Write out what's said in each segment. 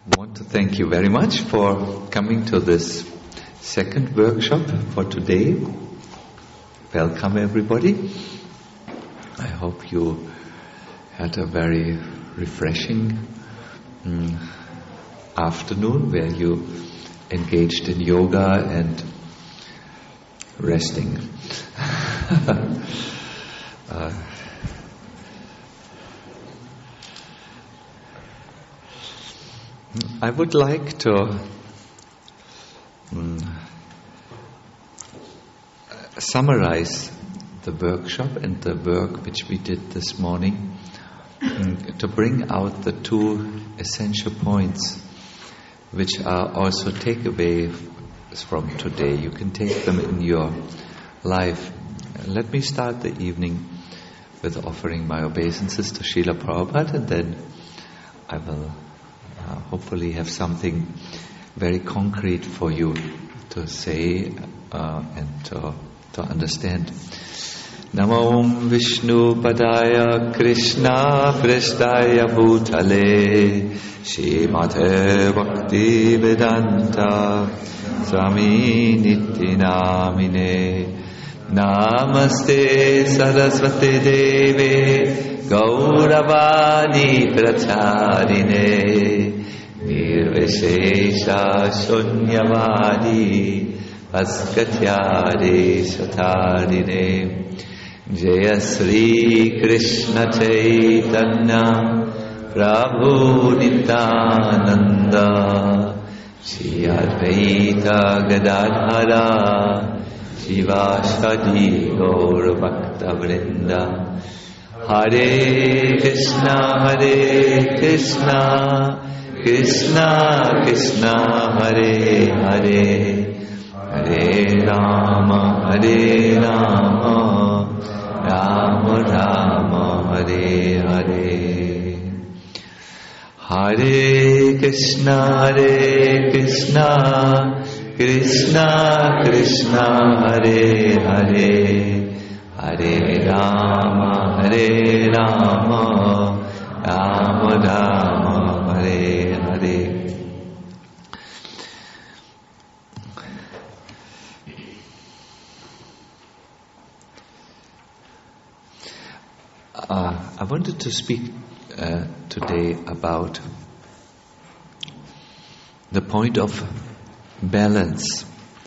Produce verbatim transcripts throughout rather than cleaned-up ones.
I want to thank you very much for coming to this second workshop for today. Welcome everybody. I hope you had a very refreshing um, afternoon where you engaged in yoga and resting. uh, I would like to um, summarize the workshop and the work which we did this morning um, to bring out the two essential points which are also takeaways from today. You can take them in your life. Let me start the evening with offering my obeisances to Srila Prabhupada, and then I will Uh, hopefully have something very concrete for you to say uh, and to, to understand. Namo Vishnu Padaya Krishna Prasthaya Bhutale Shrimate Bhakti Vedanta Swami Nityanamine Namaste Saraswati Deve Gauravani Pracharine Nirvishesha Shunyavadi Vaskatyare Satarine Jaya Sri Krishna Chaitanya Prabhu Nityananda Shri Advaita Gadadhara Shivasadi Gaur Bhakta Vrinda Hare Krishna, Hare Krishna, Krishna Krishna, Hare Hare, Hare Rama, Hare Rama, Rama Rama, Hare Hare. Hare Krishna, Hare Krishna, Krishna Krishna, Hare Hare, Hare Rama, Hare Rama, Rama Rama, Hare Hare. Uh, I wanted to speak uh, today about the point of balance.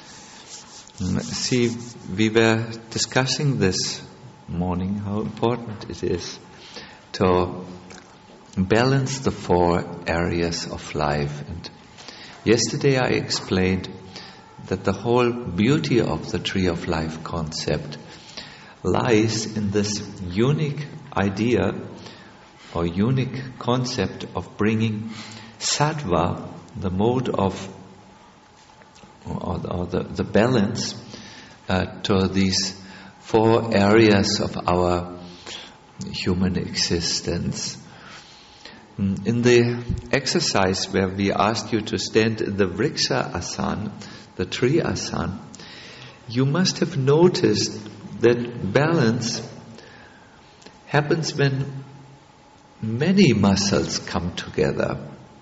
See, we were discussing this morning how important it is to balance the four areas of life. And yesterday I explained that the whole beauty of the Tree of Life concept lies in this unique idea or unique concept of bringing sattva, the mode of or, or the, the balance uh, to these four areas of our human existence. In the exercise where we asked you to stand in the Vriksha Asana, the tree asana, you must have noticed that balance happens when many muscles come together.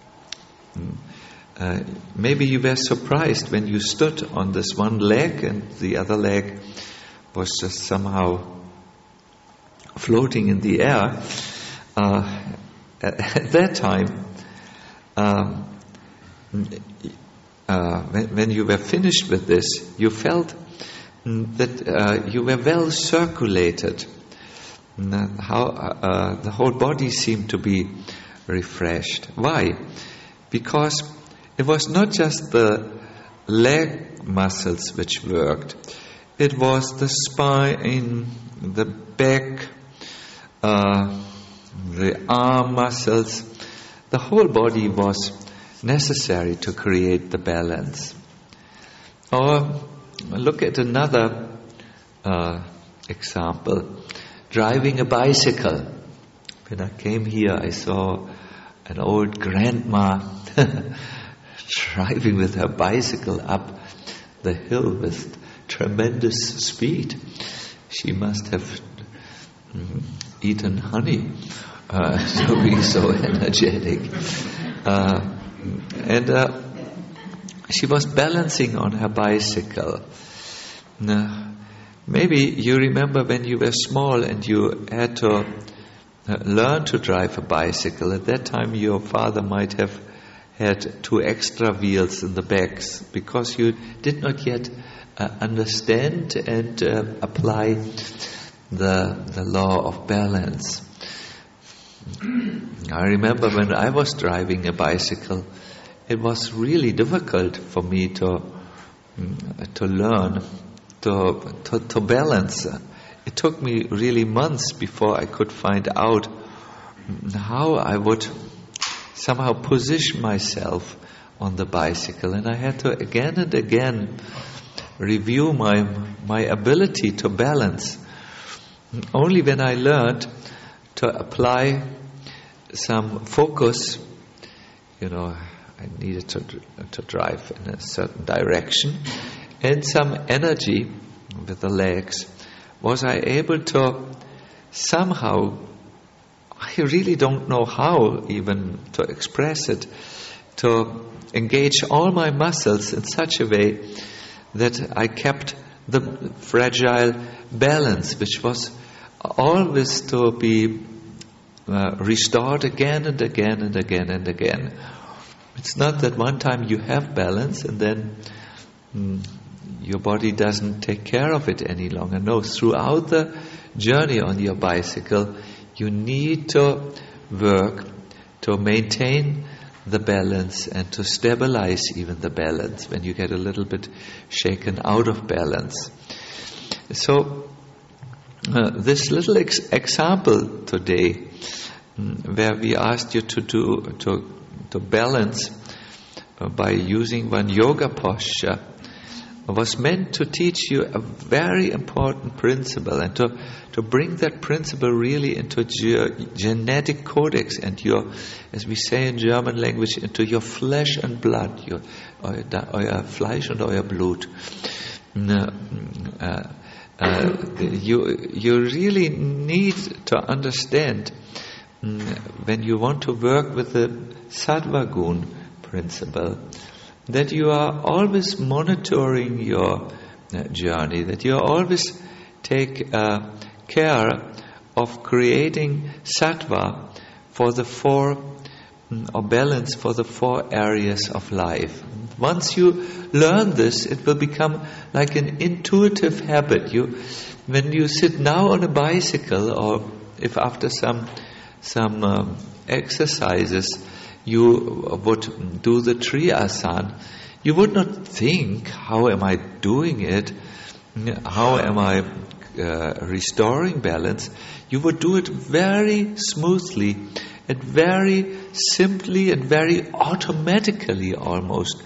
Uh, maybe you were surprised when you stood on this one leg and the other leg was just somehow floating in the air. Uh, at, at that time, um, uh, when, when you were finished with this, you felt that uh, you were well circulated. How uh, the whole body seemed to be refreshed. Why? Because it was not just the leg muscles which worked. It was the spine, the back, uh, the arm muscles. The whole body was necessary to create the balance. Or look at another uh, example. Driving a bicycle. When I came here, I saw an old grandma driving with her bicycle up the hill with tremendous speed. She must have mm, eaten honey uh, to be so energetic. Uh, And uh, she was balancing on her bicycle. Now, maybe you remember when you were small and you had to uh, learn to drive a bicycle. At that time your father might have had two extra wheels in the backs because you did not yet uh, understand and uh, apply the the law of balance. I remember when I was driving a bicycle, it was really difficult for me to to learn to, to to balance. It took me really months before I could find out how I would somehow position myself on the bicycle, and I had to again and again review my my ability to balance. Only when I learned to apply some focus, you know, I needed to to drive in a certain direction, and some energy with the legs, was I able to somehow, I really don't know how even to express it, to engage all my muscles in such a way that I kept the fragile balance, which was always to be uh, restored again and again and again and again. It's not that one time you have balance and then mm, your body doesn't take care of it any longer. No, throughout the journey on your bicycle, you need to work to maintain the balance and to stabilize even the balance when you get a little bit shaken out of balance. So, uh, this little ex- example today, um, where we asked you to do to to balance uh, by using one yoga posture, was meant to teach you a very important principle and to, to bring that principle really into your genetic codex and your, as we say in German language, into your flesh and blood, your, euer, euer Fleisch und euer Blut. Uh, uh, you, you really need to understand um, when you want to work with the Sattva Gun principle, that you are always monitoring your uh, journey, that you always take uh, care of creating sattva for the four, um, or balance for the four areas of life. Once you learn this, it will become like an intuitive habit. You, when you sit now on a bicycle, or if after some some um, exercises, you would do the Triasana, you would not think, how am I doing it? How am I uh, restoring balance? You would do it very smoothly and very simply and very automatically almost.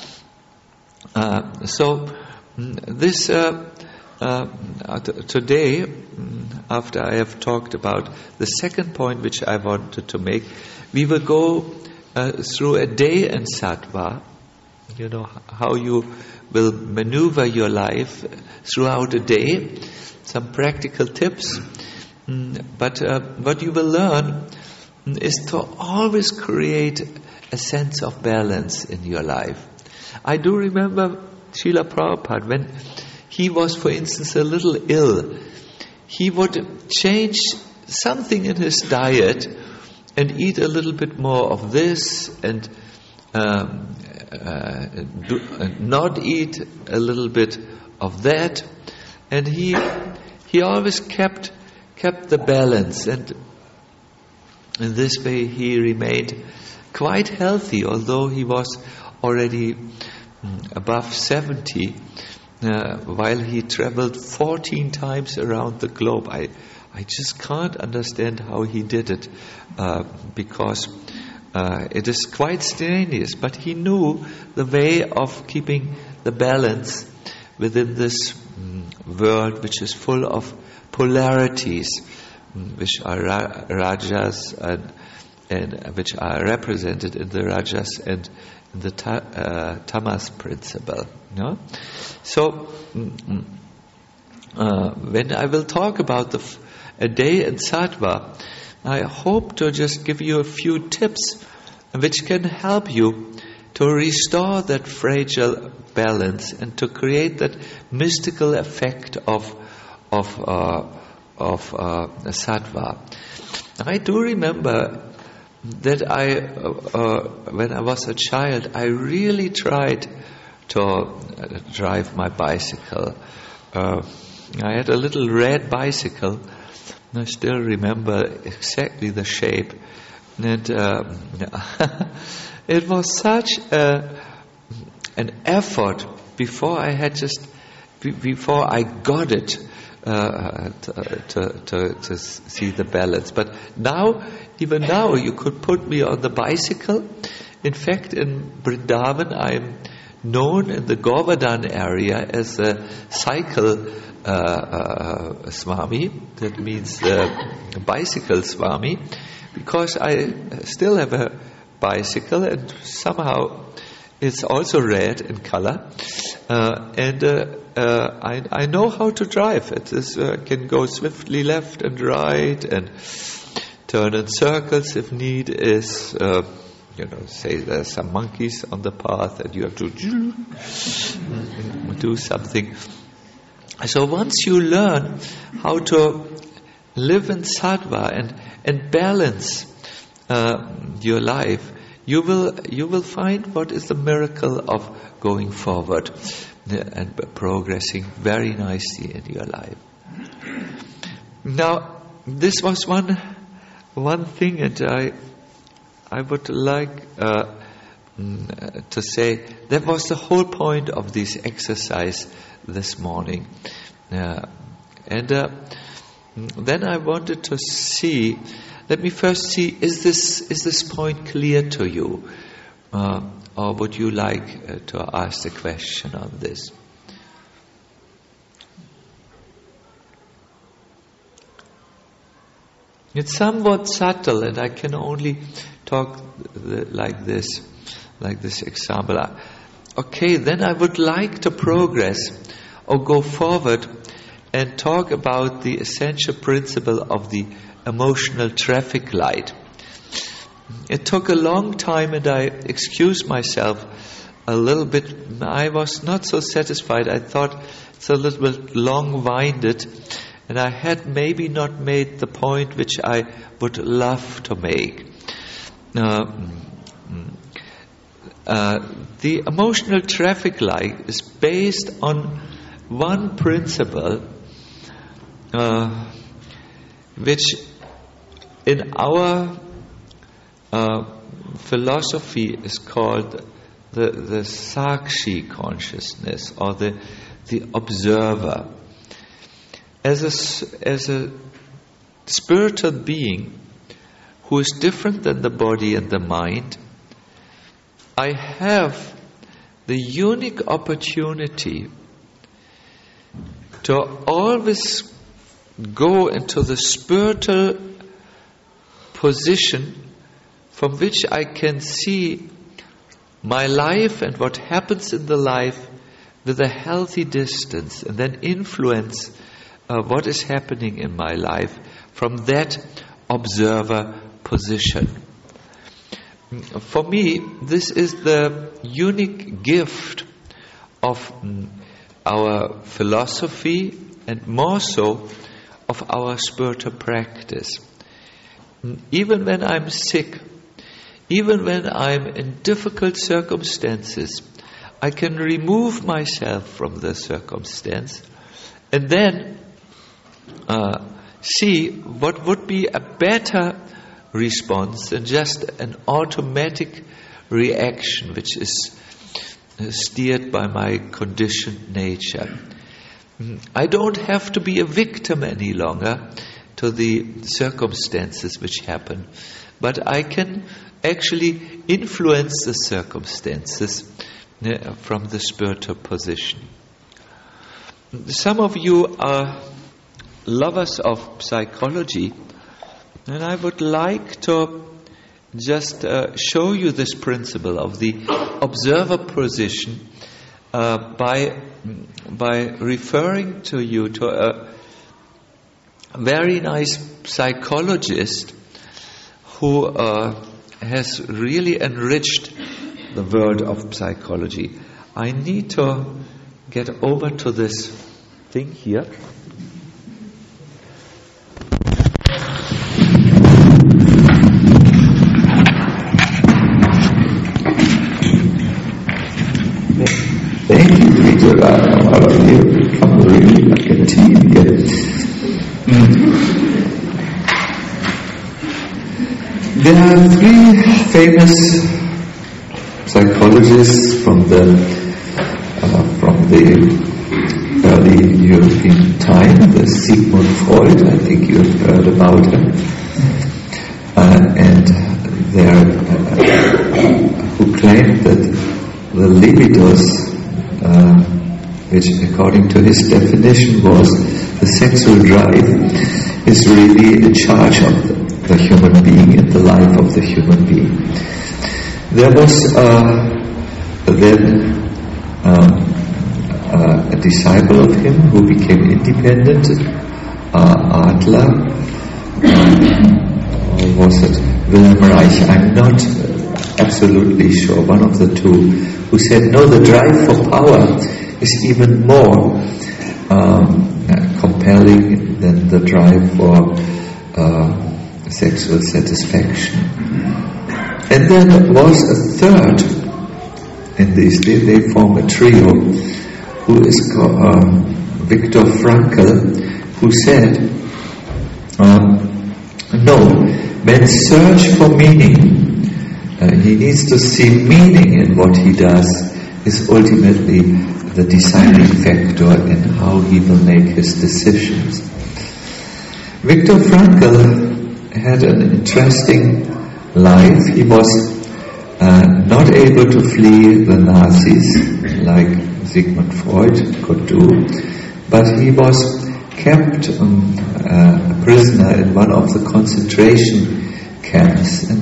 Uh, so this uh, uh, t- today, after I have talked about the second point which I wanted to make, we will go Uh, through a day in sattva, you know, how you will maneuver your life throughout a day, some practical tips. Mm, but uh, what you will learn is to always create a sense of balance in your life. I do remember Srila Prabhupada, when he was, for instance, a little ill, he would change something in his diet and eat a little bit more of this, and um, uh, do, uh, not eat a little bit of that, and he he always kept kept the balance, and in this way he remained quite healthy, although he was already um, above seventy, uh, while he traveled fourteen times around the globe. I. I just can't understand how he did it, uh, because uh, it is quite strenuous. But he knew the way of keeping the balance within this um, world, which is full of polarities, um, which are ra- rajas and, and which are represented in the rajas and in the ta- uh, tamas principle. No? So um, uh, when I will talk about the f- a day in sattva, I hope to just give you a few tips which can help you to restore that fragile balance and to create that mystical effect of of uh, of uh, sattva. I do remember that I, uh, uh, when I was a child, I really tried to uh, drive my bicycle. Uh, I had a little red bicycle, and I still remember exactly the shape. And uh, it was such a, an effort before I had just, before I got it. Uh, to, to, to, to see the balance. But now, even now, you could put me on the bicycle. In fact, in Vrindavan, I'm known in the Govardhan area as a cycle uh, uh, Swami. That means uh, bicycle Swami, because I still have a bicycle, and somehow it's also red in color, uh, and uh, uh, I, I know how to drive it. It uh, can go swiftly left and right and turn in circles if need is. Uh, you know, say there's some monkeys on the path and you have to do something. So once you learn how to live in sattva and and balance uh, your life, you will you will find what is the miracle of going forward and progressing very nicely in your life. Now, this was one one thing, and I I would like uh, to say that was the whole point of this exercise this morning. Uh, and uh, then I wanted to see. Let me first see: is this is this point clear to you? Uh, Or would you like uh, to ask the question on this? It's somewhat subtle, and I can only talk th- like this, like this example. Okay, then I would like to progress or go forward and talk about the essential principle of the emotional traffic light. It took a long time, and I excused myself a little bit. I was not so satisfied. I thought it's a little bit long-winded, and I had maybe not made the point which I would love to make. Uh, uh, the emotional traffic light is based on one principle, uh, which in our Uh, philosophy is called the the Sakshi consciousness, or the the observer. As a as a spiritual being who is different than the body and the mind, I have the unique opportunity to always go into the spiritual position from which I can see my life and what happens in the life with a healthy distance, and then influence uh, what is happening in my life from that observer position. For me, this is the unique gift of our philosophy, and more so of our spiritual practice. Even when I'm sick, even when I'm in difficult circumstances, I can remove myself from the circumstance and then uh, see what would be a better response than just an automatic reaction which is uh, steered by my conditioned nature. I don't have to be a victim any longer to the circumstances which happen, but I can actually influence the circumstances uh, from the spiritual position. Some of you are lovers of psychology, and I would like to just uh, show you this principle of the observer position uh, by by referring to you to a very nice psychologist who uh, has really enriched the world of psychology. I need to get over to this thing here. Thank you, Peter. All of you come really like a team here. Mm. There are three famous psychologists from the uh, from the early European time. There's Sigmund Freud. I think you have heard about him, uh, and there uh, who claimed that the libidos, Uh, which according to his definition was the sexual drive, is really in charge of the, the human being and the life of the human being. There was uh, then um, uh, a disciple of him who became independent, uh, Adler, uh, or was it Wilhelm Reich? I'm not absolutely sure, one of the two, who said, no, the drive for power is even more um, compelling than the drive for uh, sexual satisfaction. And then was a third in this, they, they form a trio, who is called uh, Viktor Frankl, who said, um, no, men search for meaning. Uh, he needs to see meaning in what he does is ultimately the deciding factor in how he will make his decisions. Viktor Frankl had an interesting life. He was uh, not able to flee the Nazis like Sigmund Freud could do, but he was kept um, uh, a prisoner in one of the concentration camps, and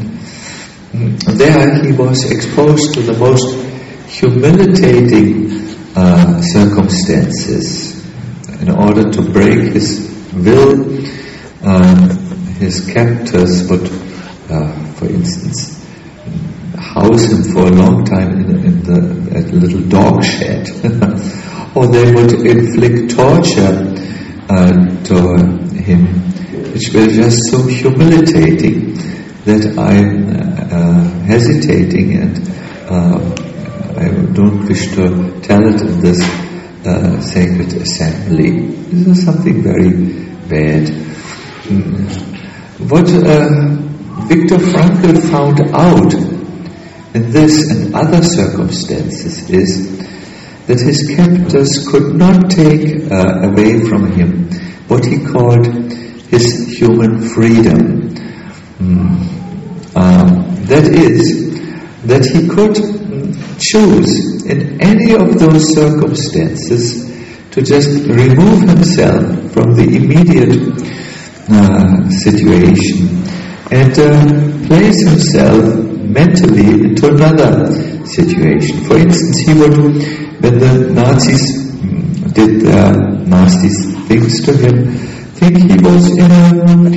there he was exposed to the most humiliating uh, circumstances. In order to break his will, uh, his captors would, uh, for instance, house him for a long time in, in the at a little dog shed, or they would inflict torture uh, to him, which were just so humiliating that I'm uh, hesitating, and uh, I don't wish to tell it in this uh, sacred assembly. This is something very bad. Mm. What uh, Viktor Frankl found out in this and other circumstances is that his captors could not take uh, away from him what he called his human freedom. Mm. Um, that is, that he could choose in any of those circumstances to just remove himself from the immediate uh, situation and uh, place himself mentally into another situation. For instance, he would, when the Nazis did their nasty things to him, think he was in a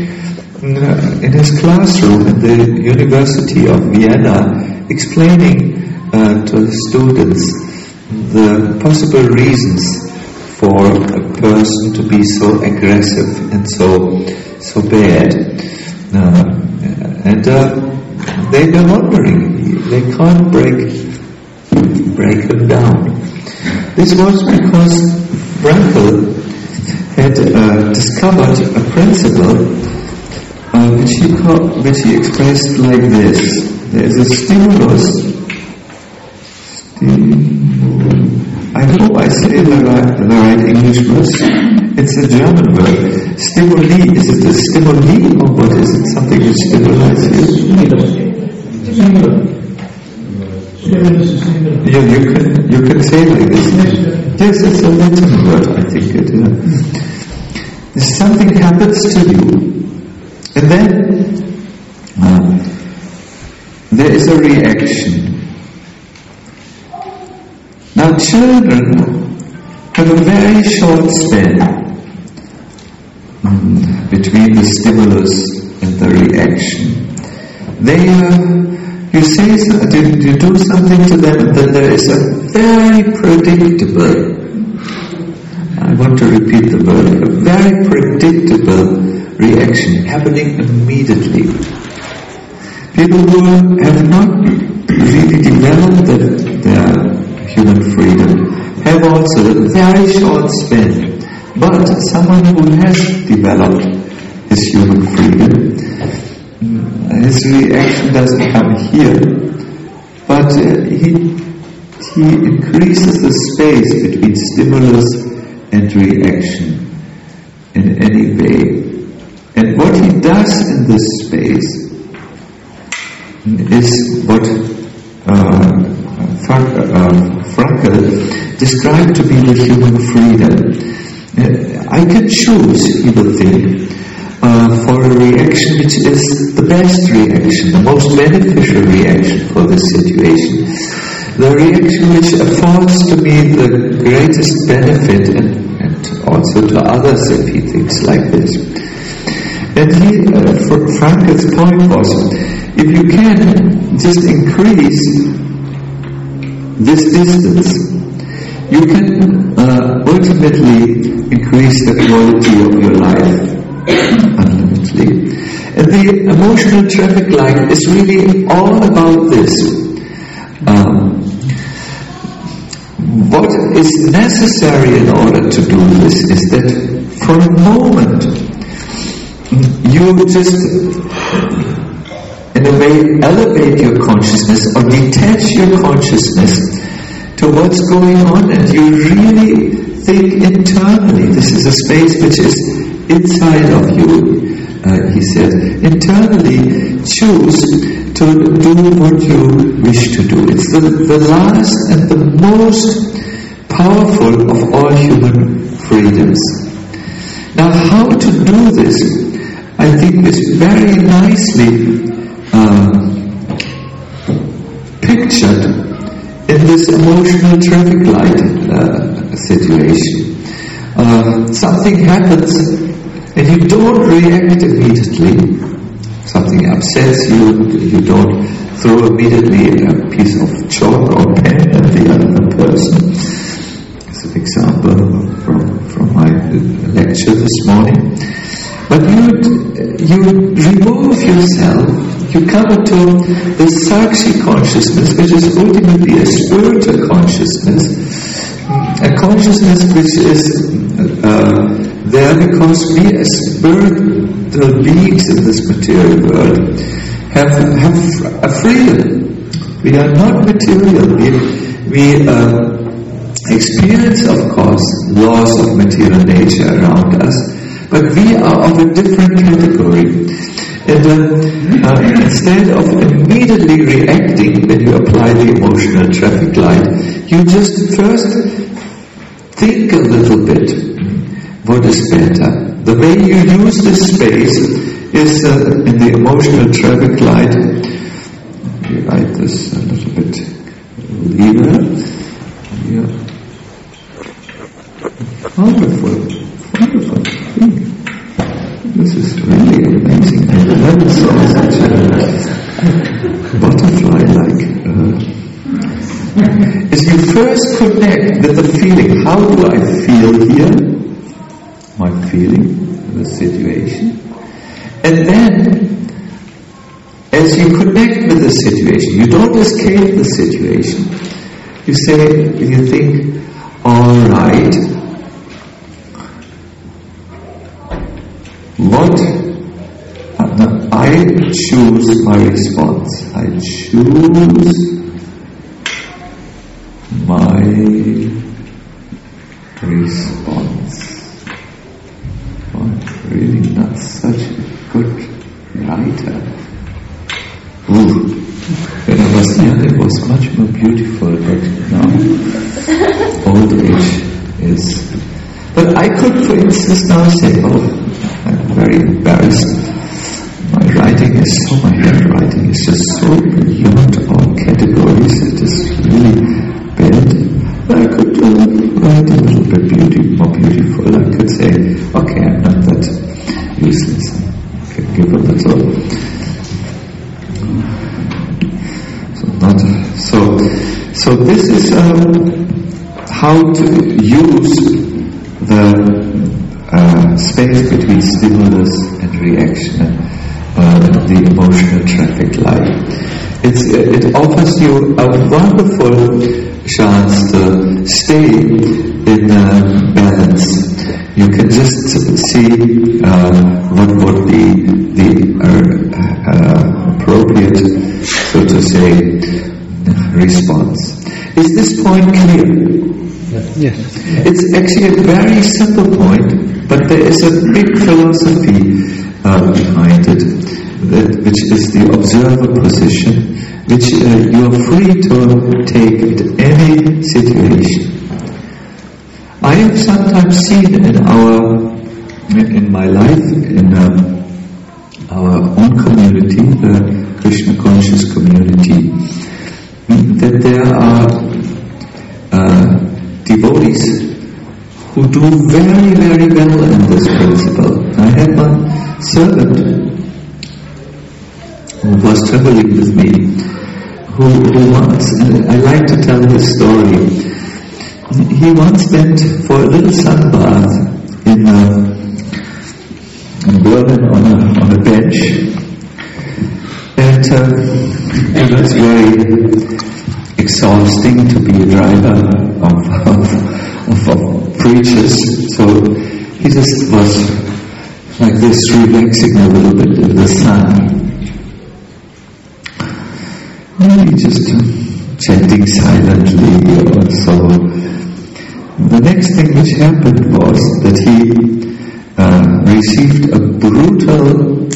in his classroom at the University of Vienna, explaining uh, to the students the possible reasons for a person to be so aggressive and so so bad. Uh, and uh, they were wondering, they can't break break him down. This was because Frankl had uh, discovered a principle Uh, which, he called, which he expressed like this. There is a stimulus. Stim- I hope I say the right, the right English word. It's a German word. Stimuli. Is it a stimuli or what is it? Something which stimulates you? Yeah, you can you can say like this. Yes, it's a Latin word. I think it. Yeah. Something happens to you. And then uh, there is a reaction. Now children have a very short span um, between the stimulus and the reaction. They uh, you say, you, you do something to them, and then there is a very predictable, I want to repeat the word, a very predictable reaction happening immediately. People who have not really developed the, their human freedom have also a very short span. But someone who has developed his human freedom, his reaction doesn't come here, but uh, he, he increases the space between stimulus and reaction in any way. And what he does in this space is what uh, Frankl described to be the human freedom. Uh, I can choose, he will think, uh, for a reaction which is the best reaction, the most beneficial reaction for this situation. The reaction which affords to me the greatest benefit and, and also to others if he thinks like this. And he, uh, Frankel's point was, if you can just increase this distance, you can uh, ultimately increase the quality of your life unlimitedly. And the emotional traffic light is really all about this. Um, what is necessary in order to do this is that for a moment you just in a way elevate your consciousness or detach your consciousness to what's going on, and you really think internally. This is a space which is inside of you, uh, he said. Internally choose to do what you wish to do. It's the, the last and the most powerful of all human freedoms. Now, how to do this, I think, is very nicely uh, pictured in this emotional traffic light uh, situation. Uh, something happens and you don't react immediately. Something upsets you, you don't throw immediately a piece of chalk or pen at the other person. As an example from, from my lecture this morning. But you, you remove yourself. You come into the Sakshi consciousness, which is ultimately a spiritual consciousness, a consciousness which is uh, there because we as spiritual beings in this material world have, have a freedom. We are not material. We, we uh, experience, of course, laws of material nature around us, but we are of a different category. And uh, uh, instead of immediately reacting when you apply the emotional traffic light, you just first think a little bit what is better. The way you use this space is uh, in the emotional traffic light. Let me write this a little bit leaner. Yeah. Wonderful, wonderful thing. This is really amazing. I never saw such a butterfly-like. Uh, as you first connect with the feeling, how do I feel here? My feeling, the situation. And then, as you connect with the situation, you don't escape the situation. You say, you think, all right, what I choose my response. I choose my response. I'm really not such a good writer. Ooh, when I was young it was much more beautiful, but now old age is. But I could, for instance, now say, oh, I'm very embarrassed. My writing is so, my handwriting is just so beyond all categories. It is really bad. I could uh, write a little bit beauty, more beautiful. I could say, okay, I'm not that useless. I can give a little. So this is um, how to use the uh, space between stimulus and reaction, uh, the emotional traffic light. It's, it offers you a wonderful chance to stay in uh, balance. You can just see uh, what would be the uh, uh, appropriate, so to say, response. Is this point clear? Yes. It's actually a very simple point, but there is a big philosophy uh, behind it, that, which is the observer position, which uh, you are free to take at any situation. I have sometimes seen in our, in my life, in uh, our own community, the Krishna conscious community, that there are uh, devotees who do very, very well in this principle. I had one servant who was traveling with me, who, who once, and I like to tell his story. He once went for a little sunbath in, uh, in Berlin on a, on a bench, and uh, it was very exhausting to be a driver of, of, of, of preachers, so he just was like this, relaxing a little bit in the sun. Maybe just chanting silently or so. The next thing which happened was that he uh, received a brutal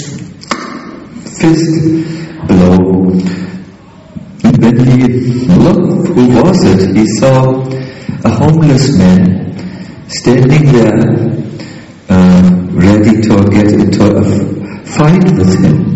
fist blow. And when he looked, who was it? He saw a homeless man standing there, uh, ready to get into a fight with him.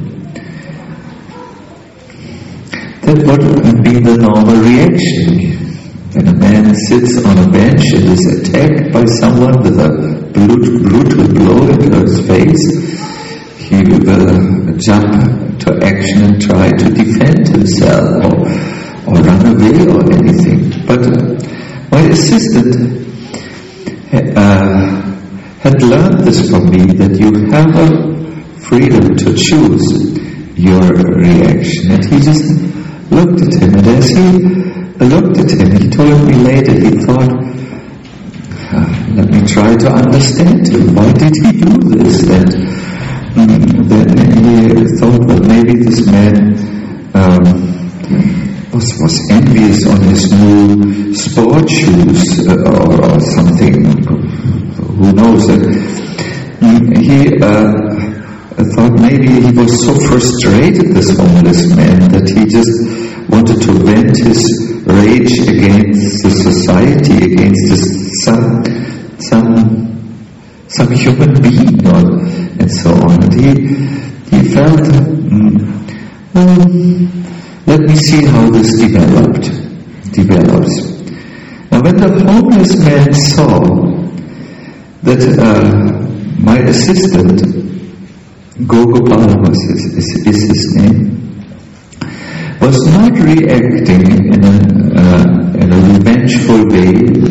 That would be the normal reaction. When a man sits on a bench and is attacked by someone with a brutal blow into his face, he will jump to action and try to defend himself or, or run away or anything. But uh, my assistant uh, had learned this from me, that you have a freedom to choose your reaction. And he just looked at him, and as he looked at him, he told me later, he thought, uh, let me try to understand him. Why did he do this? And um, then he thought, well, maybe this man um, was, was envious on his new sport shoes uh, or, or something. Who knows? Uh, he uh, thought maybe he was so frustrated, this homeless man, that he just wanted to vent his rage against the society, against this, some some some human being, or, and so on. And he he felt, mm, well, let me see how this developed develops. Now, when the homeless man saw that uh, my assistant, Gogopal was his, is, is his name, was not reacting in a, uh, in a revengeful way,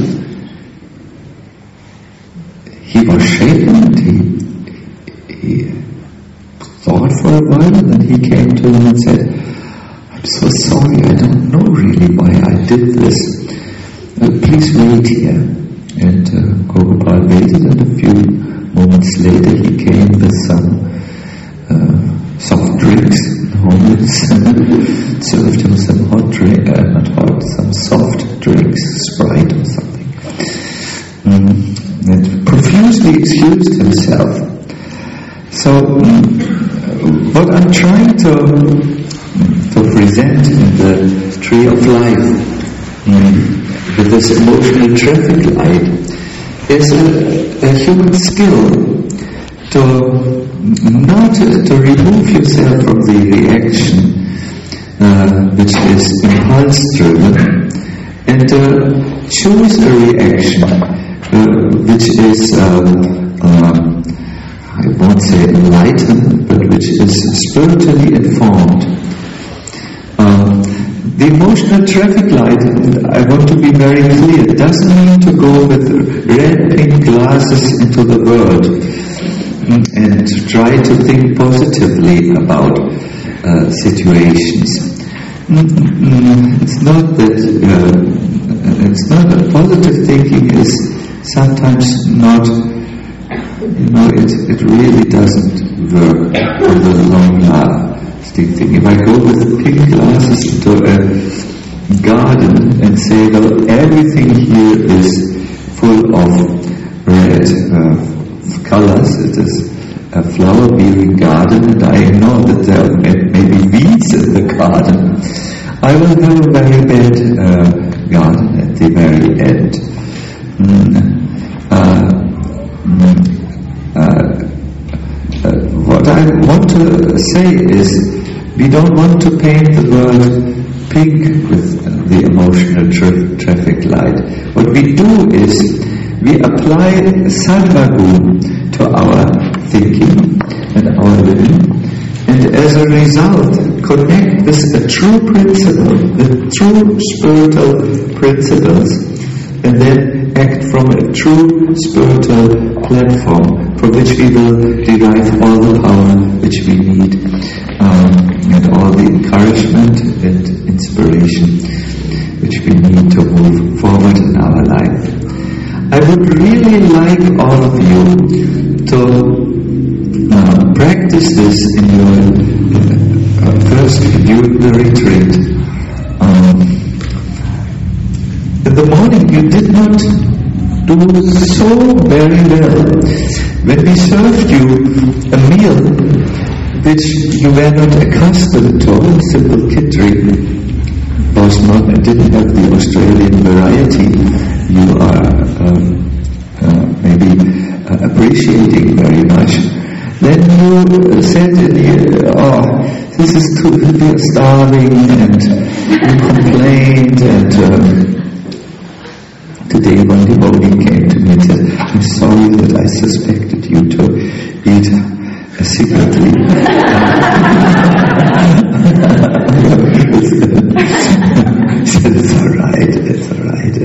he was shaken, and he, he thought for a while, and then he came to him and said, I'm so sorry, I don't know really why I did this. Uh, please wait here. And uh, Gogopal waited, and a few moments later he came with some uh, soft drinks, homeless, and served him some hot drink, uh, not hot, some soft drinks, Sprite or something. Mm. And profusely excused himself. So, mm, what I'm trying to, to present in the Tree of Life, mm, with this emotional traffic light, is a, a human skill to not to remove yourself from the reaction, uh, which is impulse-driven, and uh, choose a reaction uh, which is, uh, uh, I won't say enlightened, but which is spiritually informed. Uh, the emotional traffic light, I want to be very clear, doesn't mean to go with red, pink glasses into the world and try to think positively about uh, situations. It's not that, uh, it's not that positive thinking is sometimes not, you know, it, it really doesn't work for the long lasting thing. If I go with pink glasses into a garden and say, well, everything here is full of red uh, colors, it is a flower-bearing garden, and I ignore that there may, may be weeds in the garden, I will have a very bad uh, garden at the very end. Mm, uh, mm, uh, uh, what I want to say is, we don't want to paint the world pink with the emotional tra- traffic light. What we do is, we apply Sadhguru to our thinking and our living, and as a result connect with the true principle, the true spiritual principles, and then act from a true spiritual platform for which we will derive all the power which we need, um, and all the encouragement and inspiration which we need to move forward in our life. I would really like all of you to uh, practice this in your uh, first during the retreat. Um, in the morning you did not do so very well. When we served you a meal which you were not accustomed to, simple kitchery, was not, didn't have the Australian variety you are um, uh, maybe uh, appreciating very much, then you said, oh, this is too, we are starving, and you complained, and uh, today one devotee came to me and said, I'm sorry that I suspected you to eat uh, secretly. He said, it's alright, it's alright.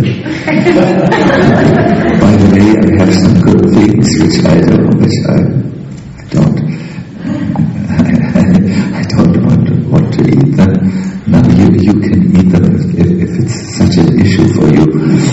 By the way, I have some good things which I don't, which I don't, I, I don't want to, want to eat them. Now you, you can eat them if, if it's such an issue for you.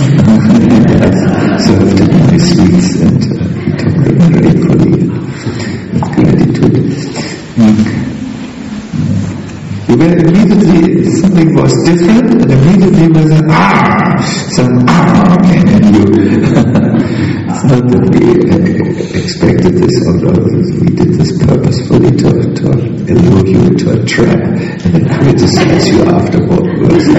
I served him my sweets, and uh, he took them gratefully with gratitude. Mm. You were immediately, something was different, and immediately was a ah, some ah came in you. It's not that we uh, expected this, although we did this purposefully to, to allure you into a trap and then criticize you afterwards.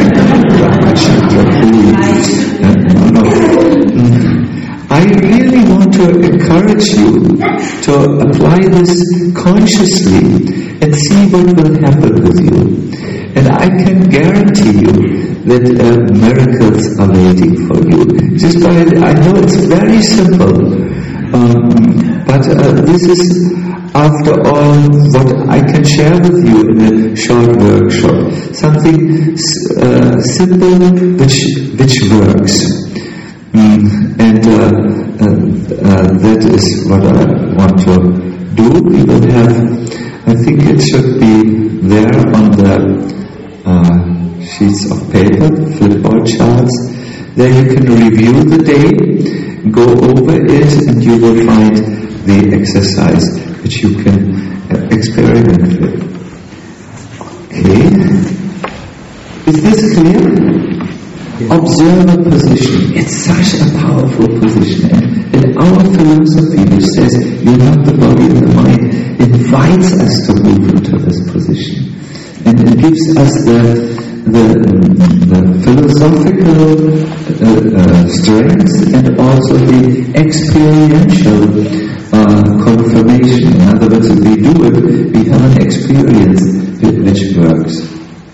No, no. I really want to encourage you to apply this consciously and see what will happen with you. And I can guarantee you that uh, miracles are waiting for you. Just by, I know it's very simple, um, but uh, this is, after all, what I can share with you in a short workshop. Something uh, simple which which works. Mm, and uh, uh, uh, that is what I want to do. We will have, I think it should be there on the uh, sheets of paper, flipboard charts. There you can review the day, go over it, and you will find the exercise which you can uh, experiment with. Okay? Is this clear? Observer position. It's such a powerful position. And, and our philosophy, which says you're not the body and the mind, invites us to move into this position. And it gives us the, the, the philosophical uh, uh, strength and also the experiential uh, confirmation. In other words, if we do it, we have an experience which works.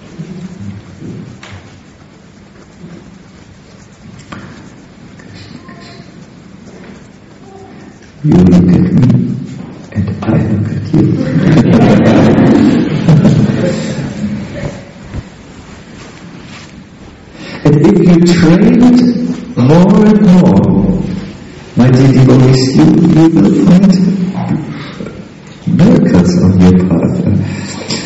You look at me, and I look at you. it more and more, my dear devotees, you, you will find miracles on your path.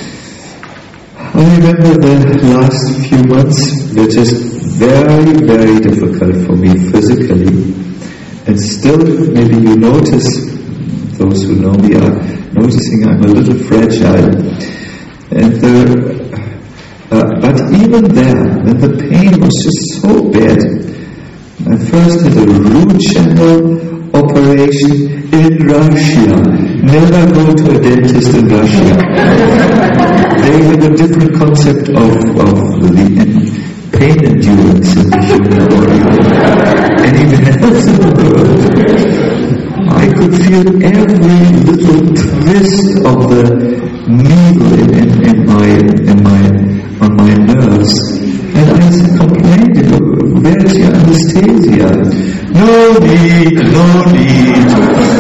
I remember the last few months were just very, very difficult for me physically. And still, maybe you notice, those who know me are noticing I'm a little fragile. And the, uh, but even there, when the pain was just so bad, I first had a root channel operation in Russia. Never go to a dentist in Russia. They have a different concept of, of the pain endurance in the human body. And even else in the world. I could feel every little twist of the needle in, in, in my in my on my nerves. And I complained, where's your anesthesia? No need, no need.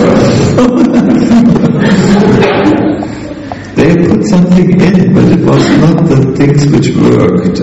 They put something in, but it was not the things which worked.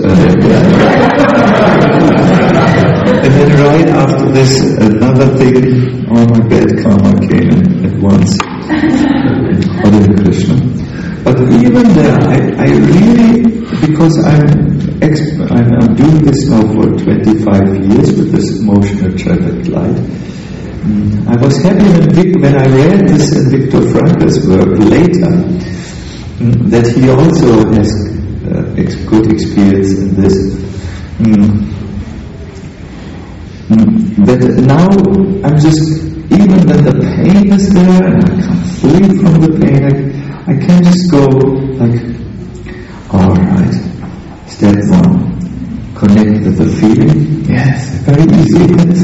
And then right after this, another thing, oh my bad karma came in at once. Hare Krishna. But even there, I, I really, because I'm, exp- I'm, I'm doing this now for twenty-five years with this emotional traffic light, mm, I was happy when, Vic, when I read this in Viktor Frankl's work later, mm, that he also has uh, ex- good experience in this. Mm, mm, that now I'm just, even when the pain is there and I can't flee from the pain, I, I can just go like, alright, step one, connect with the feeling. Yes, very easy.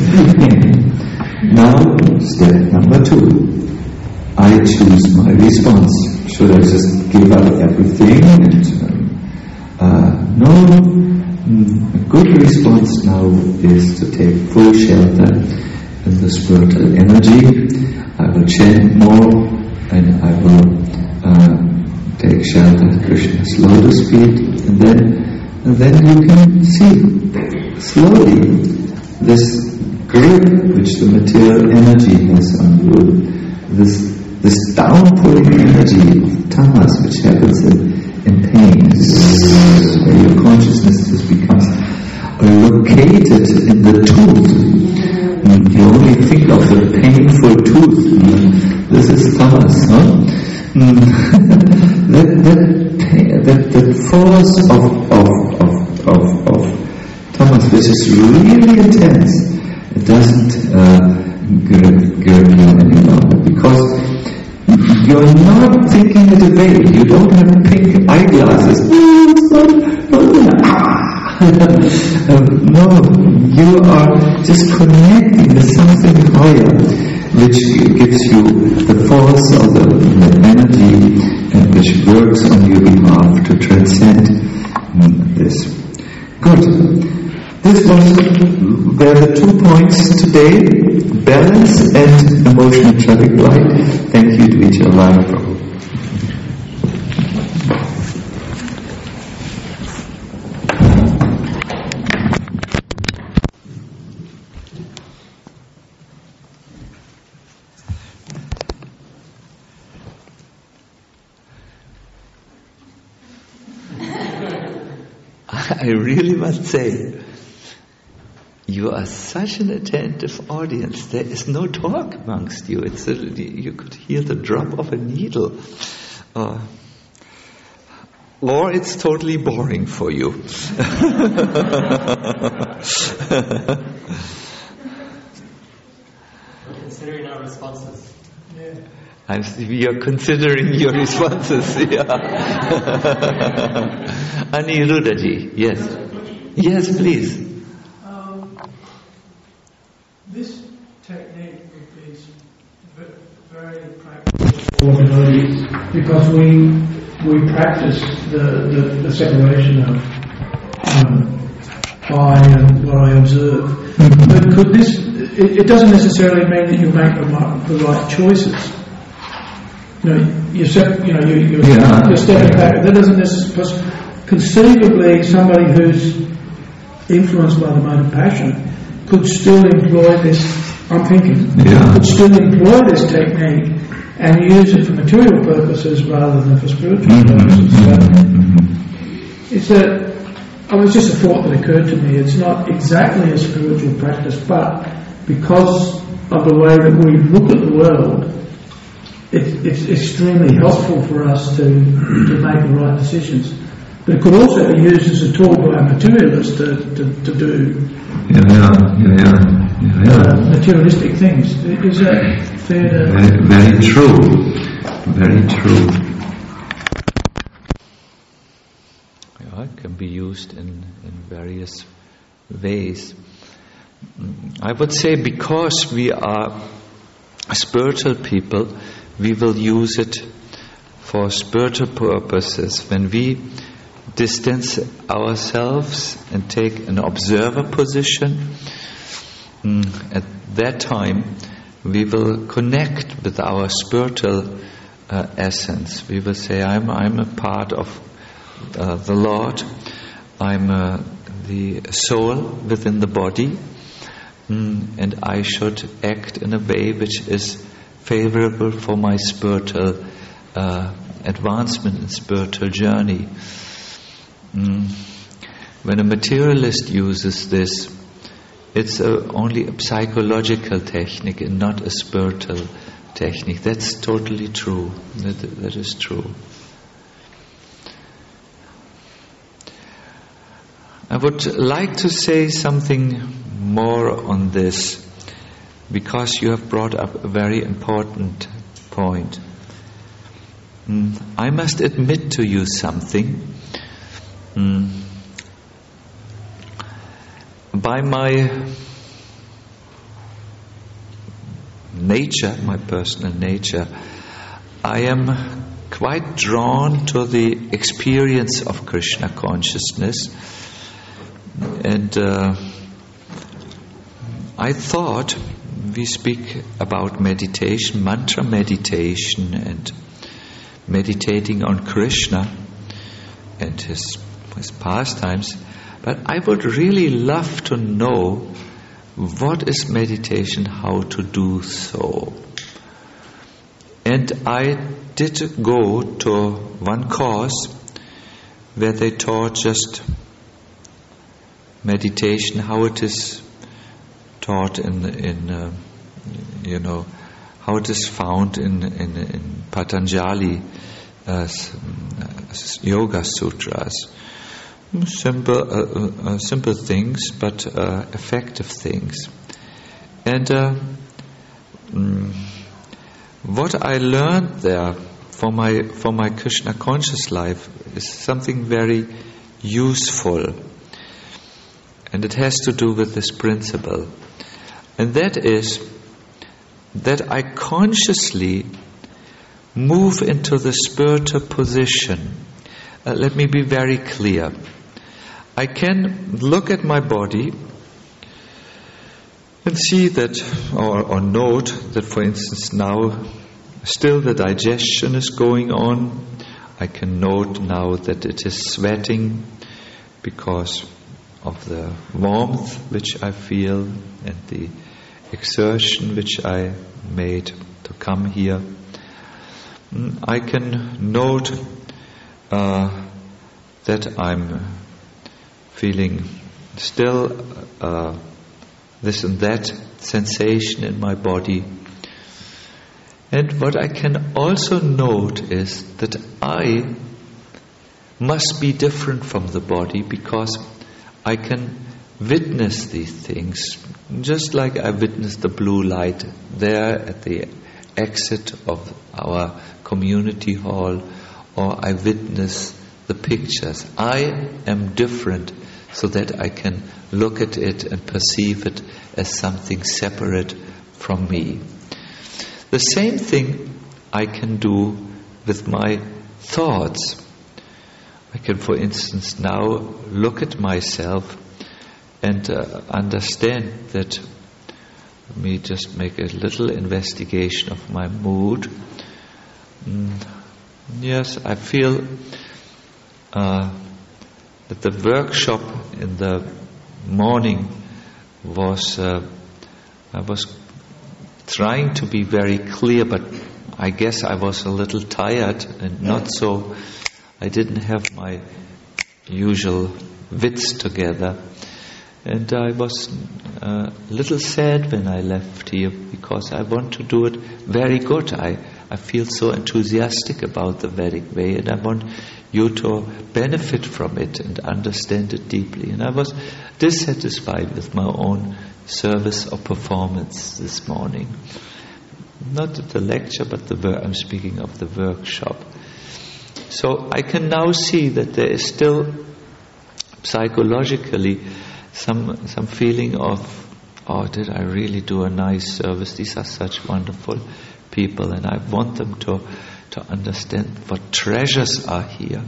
Now, step number two, I choose my response. Should I just give up everything? And, uh, no, a good response now is to take full shelter in the spiritual energy. I will chant more and I will Uh, take shelter at Krishna's lotus feet, and then, and then you can see slowly this grip which the material energy has on you, this this downpulling energy of tamas which happens in, in pain, where your consciousness just becomes located in the tooth. You only think of the painful tooth. This is tamas, huh? Mm. that, that, that, that force of, of, of, of, of tamas, which is really intense, it doesn't uh, grip, grip you any longer, because you're not thinking it away. You don't have pink eyeglasses. um, no, you are just connecting with something higher, which gives you the force of the, the energy and which works on your behalf to transcend this. Good. This was were the two points today: balance and emotional traffic light. Thank you to each other. I really must say, you are such an attentive audience. There is no talk amongst you. It's a, you could hear the drop of a needle. Uh, or it's totally boring for you. We're considering our responses. Yeah. I'm, we are considering your responses. Yeah. Aniruddhaji, yes. Yes, please. Um, this technique is very practical for devotees because we we practice the, the, the separation of um, I and what I observe. Mm-hmm. But could this? It, it doesn't necessarily mean that you make the, the right choices. You know, you're, step, you know, you, you're, yeah. you're stepping back. That doesn't necessarily. Conceivably, somebody who's influenced by the mode of passion could still employ this, I'm thinking, Yeah. could still employ this technique and use it for material purposes rather than for spiritual Mm-hmm. purposes. So Mm-hmm. it's a, I was just a thought that occurred to me. It's not exactly a spiritual practice, but because of the way that we look at the world, it, it's extremely helpful for us to, to make the right decisions. But it could also be used as a tool by a materialist to, to, to do Yeah, yeah, yeah, yeah, yeah. uh, materialistic things. Is that fair to... Very, very true. Very true. Yeah, it can be used in, in various ways. I would say because we are spiritual people, we will use it for spiritual purposes. When we distance ourselves and take an observer position, mm, at that time we will connect with our spiritual uh, essence. We will say, I'm, I'm a part of uh, the Lord, I'm uh, the soul within the body, mm, and I should act in a way which is favorable for my spiritual uh, advancement and spiritual journey. Mm. When a materialist uses this, it's a, only a psychological technique and not a spiritual technique. That's totally true. That, that is true. I would like to say something more on this, because you have brought up a very important point. Mm. I must admit to you something. Mm. By my nature, my personal nature, I am quite drawn to the experience of Krishna consciousness, and uh, I thought we speak about meditation, mantra meditation, and meditating on Krishna and his his pastimes, but I would really love to know what is meditation, how to do so. And I did go to one course where they taught just meditation, how it is taught in in uh, you know how it is found in in, in Patanjali uh, Yoga Sutras. Simple, uh, uh, simple things, but uh, effective things. And uh, mm, what I learned there for my for my Krishna conscious life is something very useful, and it has to do with this principle, and that is that I consciously move into the spiritual position. Uh, let me be very clear. I can look at my body and see that, or, or note that, for instance, now still the digestion is going on. I can note now that it is sweating because of the warmth which I feel and the exertion which I made to come here. I can note uh, that I'm feeling still uh, this and that sensation in my body. And what I can also note is that I must be different from the body, because I can witness these things, just like I witnessed the blue light there at the exit of our community hall, or I witness the pictures. I am different, so that I can look at it and perceive it as something separate from me. The same thing I can do with my thoughts. I can, for instance, now look at myself and uh, understand that. Let me just make a little investigation of my mood. Mm, yes, I feel uh, that the workshop in the morning was uh, I was trying to be very clear, but I guess I was a little tired and not so. I didn't have my usual wits together, and I was uh, a little sad when I left here because I want to do it very good. I I feel so enthusiastic about the Vedic way, and I want you to benefit from it and understand it deeply. And I was dissatisfied with my own service or performance this morning. Not at the lecture, but the wor- I'm speaking of the workshop. So I can now see that there is still psychologically some some feeling of, oh, did I really do a nice service? These are such wonderful people, and I want them to to understand what treasures are here.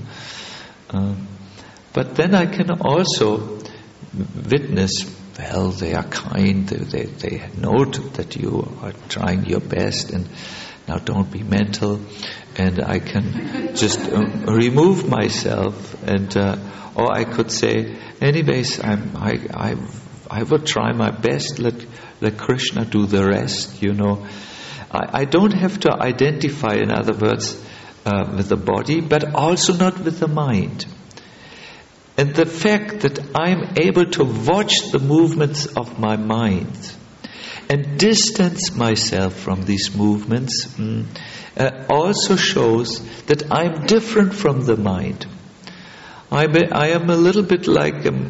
Um, but then I can also witness, well, they are kind, they, they, they note that you are trying your best, and now don't be mental, and I can just um, remove myself, and uh, or I could say, anyways, I'm, I I I will try my best. Let let Krishna do the rest. You know, I, I don't have to identify, in other words, uh, with the body, but also not with the mind. And the fact that I'm able to watch the movements of my mind and distance myself from these movements mm, uh, also shows that I'm different from the mind. I'm a, I am a little bit like, um,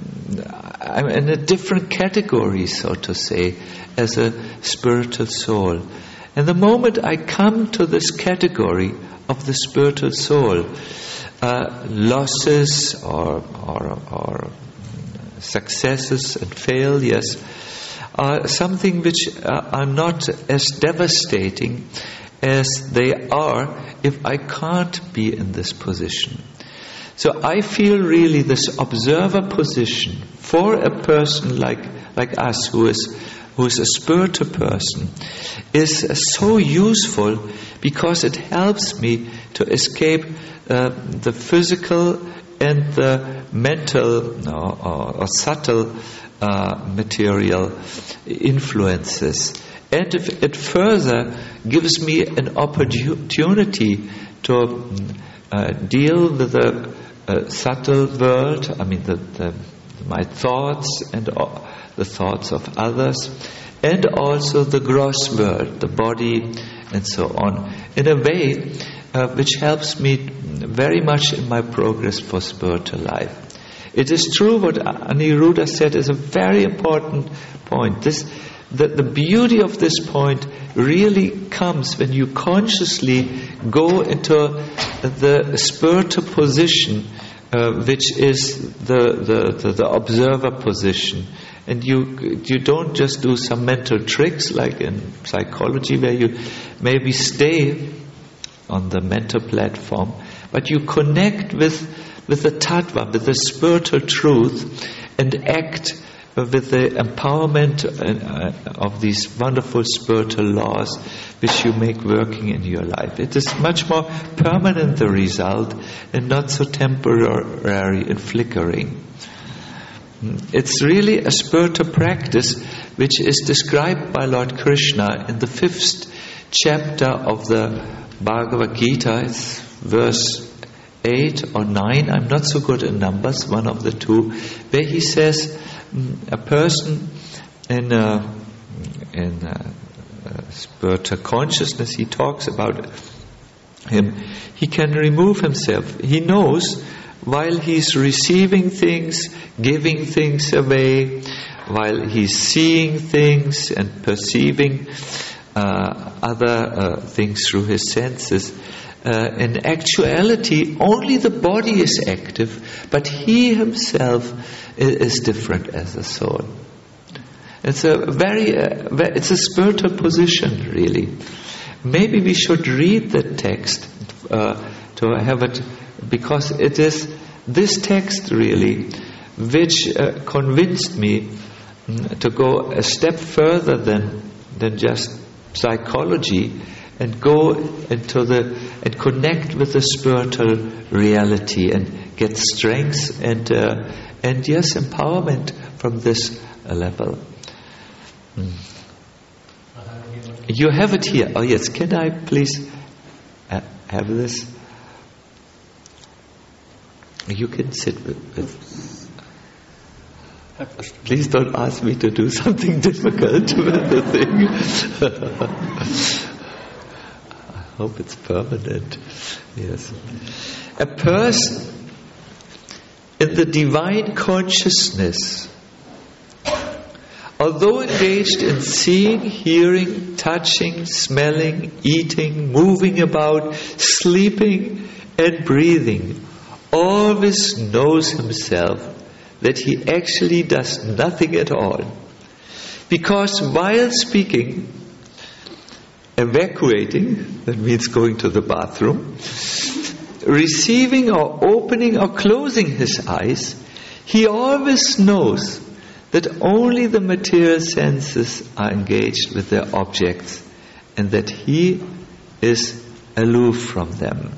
I'm in a different category, so to say, as a spiritual soul. And the moment I come to this category of the spiritual soul, uh, losses or, or, or successes and failures are something which uh, are not as devastating as they are if I can't be in this position. So I feel really this observer position for a person like like us who is who is a spiritual person is uh, so useful because it helps me to escape uh, the physical and the mental or, or, or subtle uh, material influences. And if it further gives me an opportunity to uh, deal with the uh, subtle world, I mean the, the, my thoughts and uh, the thoughts of others, and also the gross world, the body and so on, in a way uh, which helps me very much in my progress for spiritual life. It is true what Aniruddha said is a very important point. This The, the beauty of this point really comes when you consciously go into the spiritual position, uh, which is the, the, the, the observer position. And you you don't just do some mental tricks like in psychology where you maybe stay on the mental platform, but you connect with, with the tattva, with the spiritual truth, and act with the empowerment of these wonderful spiritual laws which you make working in your life. It is much more permanent, the result, and not so temporary and flickering. It's really a spiritual practice which is described by Lord Krishna in the fifth chapter of the Bhagavad Gita. It's verse eight or nine, I'm not so good in numbers, one of the two, where he says, a person in a, in a, a spiritual consciousness, he talks about him, he can remove himself. He knows while he's receiving things, giving things away, while he's seeing things and perceiving uh, other uh, things through his senses, Uh, in actuality, only the body is active, but he himself is, is different as a soul. It's a very, uh, it's a spiritual position, really. Maybe we should read the text uh, to have it, because it is this text really which uh, convinced me to go a step further than than just psychology, and go into the and connect with the spiritual reality and get strength and uh, and yes, empowerment from this level. Mm. You have it here. Oh yes, can I please uh, have this? You can sit with, with. Please don't ask me to do something difficult with the thing. I hope it's permanent. Yes. A person in the divine consciousness, although engaged in seeing, hearing, touching, smelling, eating, moving about, sleeping and breathing, always knows himself that he actually does nothing at all. Because while speaking, evacuating, that means going to the bathroom, receiving or opening or closing his eyes, he always knows that only the material senses are engaged with their objects and that he is aloof from them.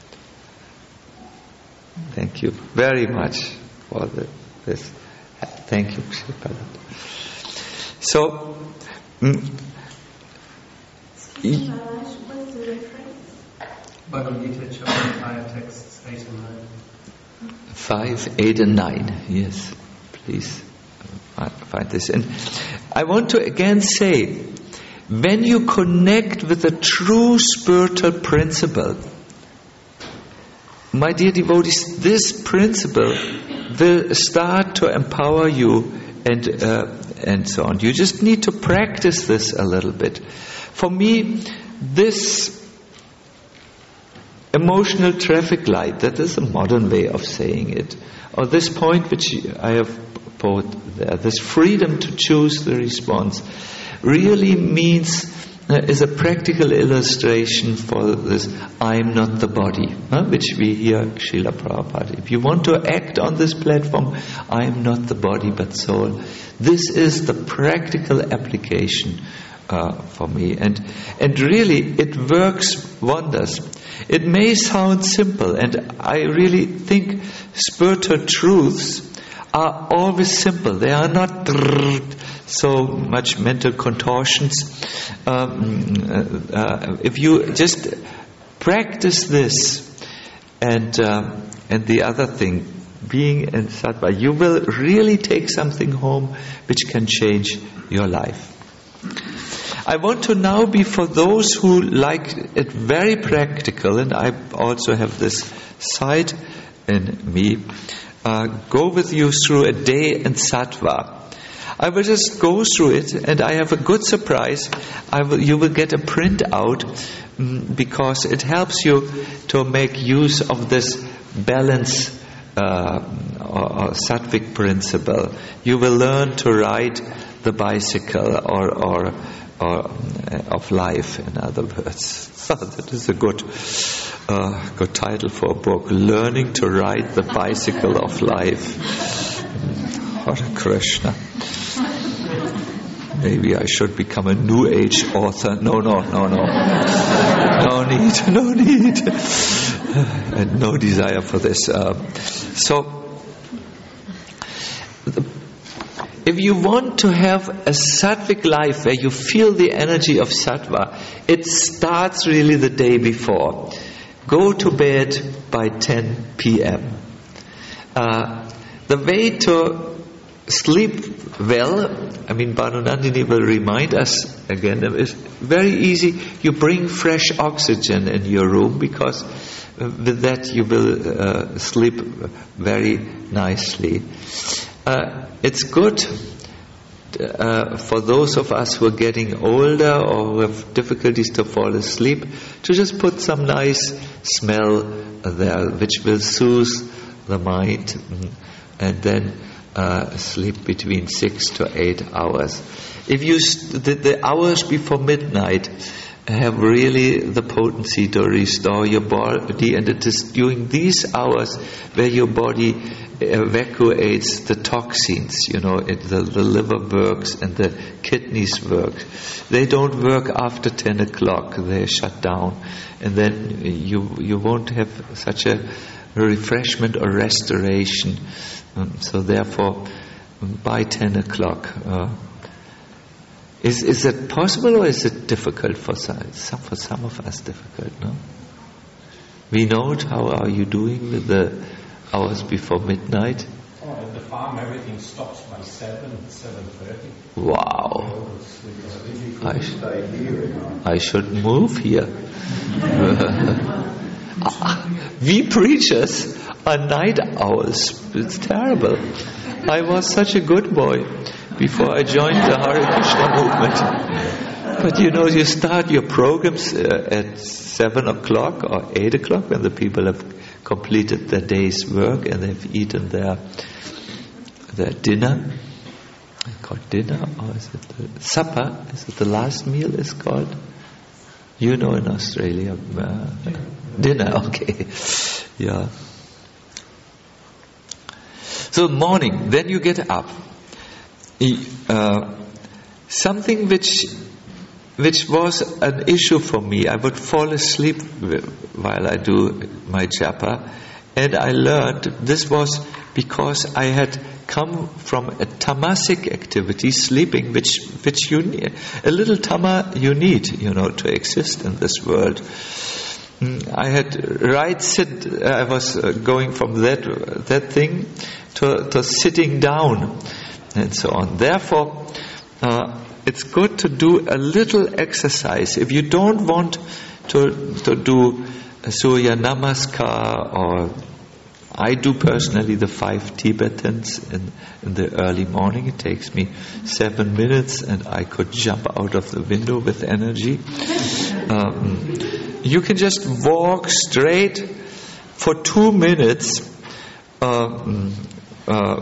Thank you very much for the, this. Thank you, Shripadat. So, mm, What's the reference? Bhagavad Gita, chapter five, texts eight and nine. Five, eight, and nine. Yes, please find this. And I want to again say, when you connect with the true spiritual principle, my dear devotees, this principle will start to empower you and uh, and so on. You just need to practice this a little bit. For me, this emotional traffic light, that is a modern way of saying it, or this point which I have put there, this freedom to choose the response, really means uh, is a practical illustration for this I am not the body, huh, which we hear Srila Prabhupada. If you want to act on this platform, I am not the body but soul. This is the practical application uh, for me, and and really it works wonders. It may sound simple, and I really think spiritual truths are always simple. They are not so much mental contortions. Um, uh, if you just practice this, and uh, and the other thing, being in sattva, you will really take something home which can change your life. I want to now be, for those who like it very practical, and I also have this side in me, uh, go with you through a day in sattva. I will just go through it, and I have a good surprise. I will, you will get a printout um, because it helps you to make use of this balance uh, or, or sattvic principle. You will learn to ride the bicycle or or, or uh, of life, in other words. That is a good uh, good title for a book: Learning to Ride the Bicycle of Life. Hare Krishna. Maybe I should become a New Age author. No, no, no, no. No need, no need. And no desire for this. Uh, so, if you want to have a sattvic life where you feel the energy of sattva, it starts really the day before. Go to bed by ten p.m. Uh, the way to sleep well, I mean, Bhanunandini will remind us again, it's very easy. You bring fresh oxygen in your room, because with that you will uh, sleep very nicely. Uh, it's good uh, for those of us who are getting older or who have difficulties to fall asleep, to just put some nice smell there, which will soothe the mind, and then Uh, sleep between six to eight hours. If you st- the, the hours before midnight have really the potency to restore your body, and it is during these hours where your body evacuates the toxins. You know, it, the, the liver works and the kidneys work. They don't work after ten o'clock; they shut down, and then you you won't have such a refreshment or restoration. Um, so therefore, by ten o'clock. Uh, is is that possible, or is it difficult for some, some for some of us? Difficult, no? Vinod, how are you doing with the hours before midnight? Oh, at the farm, everything stops by seven, seven thirty. Wow! I, sh- I should move here. We preachers are night owls. It's terrible. I was such a good boy before I joined the Hare Krishna movement. But you know, you start your programs uh, at seven o'clock or eight o'clock when the people have completed their day's work and they've eaten their their dinner. Called dinner, or is it the supper? Is it the last meal is called? You know, in Australia, uh, dinner. Okay, yeah. So morning, then you get up. Uh, something which which was an issue for me. I would fall asleep while I do my japa, and I learned this was because I had come from a tamasic activity, sleeping, which which you need, a little tama you need, you know, to exist in this world. I had right sit. I was going from that that thing to to sitting down, and so on. Therefore, uh, it's good to do a little exercise. If you don't want to to do Surya Namaskar, or I do personally the five Tibetans in, in the early morning. It takes me seven minutes and I could jump out of the window with energy. Um, you can just walk straight for two minutes um, uh,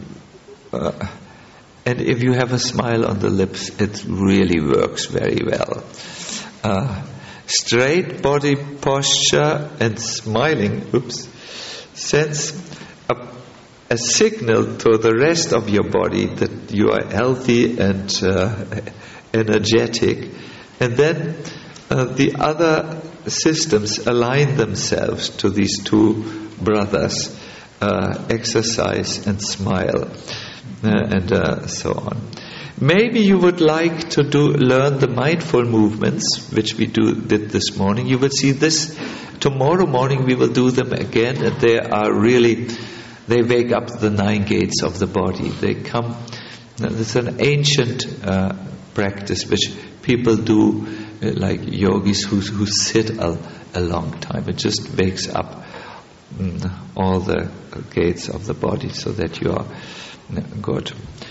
uh, and if you have a smile on the lips, it really works very well. Uh, straight body posture and smiling, oops, sends a, a signal to the rest of your body that you are healthy and uh, energetic, and then uh, the other systems align themselves to these two brothers, uh, exercise and smile, uh, and uh, so on. Maybe you would like to do learn the mindful movements, which we do did this morning. You will see this tomorrow morning. We will do them again, and they are really, they wake up the nine gates of the body. They come. It's an ancient uh, practice which people do, uh, like yogis who who sit a, a long time. It just wakes up mm, all the gates of the body so that you are good.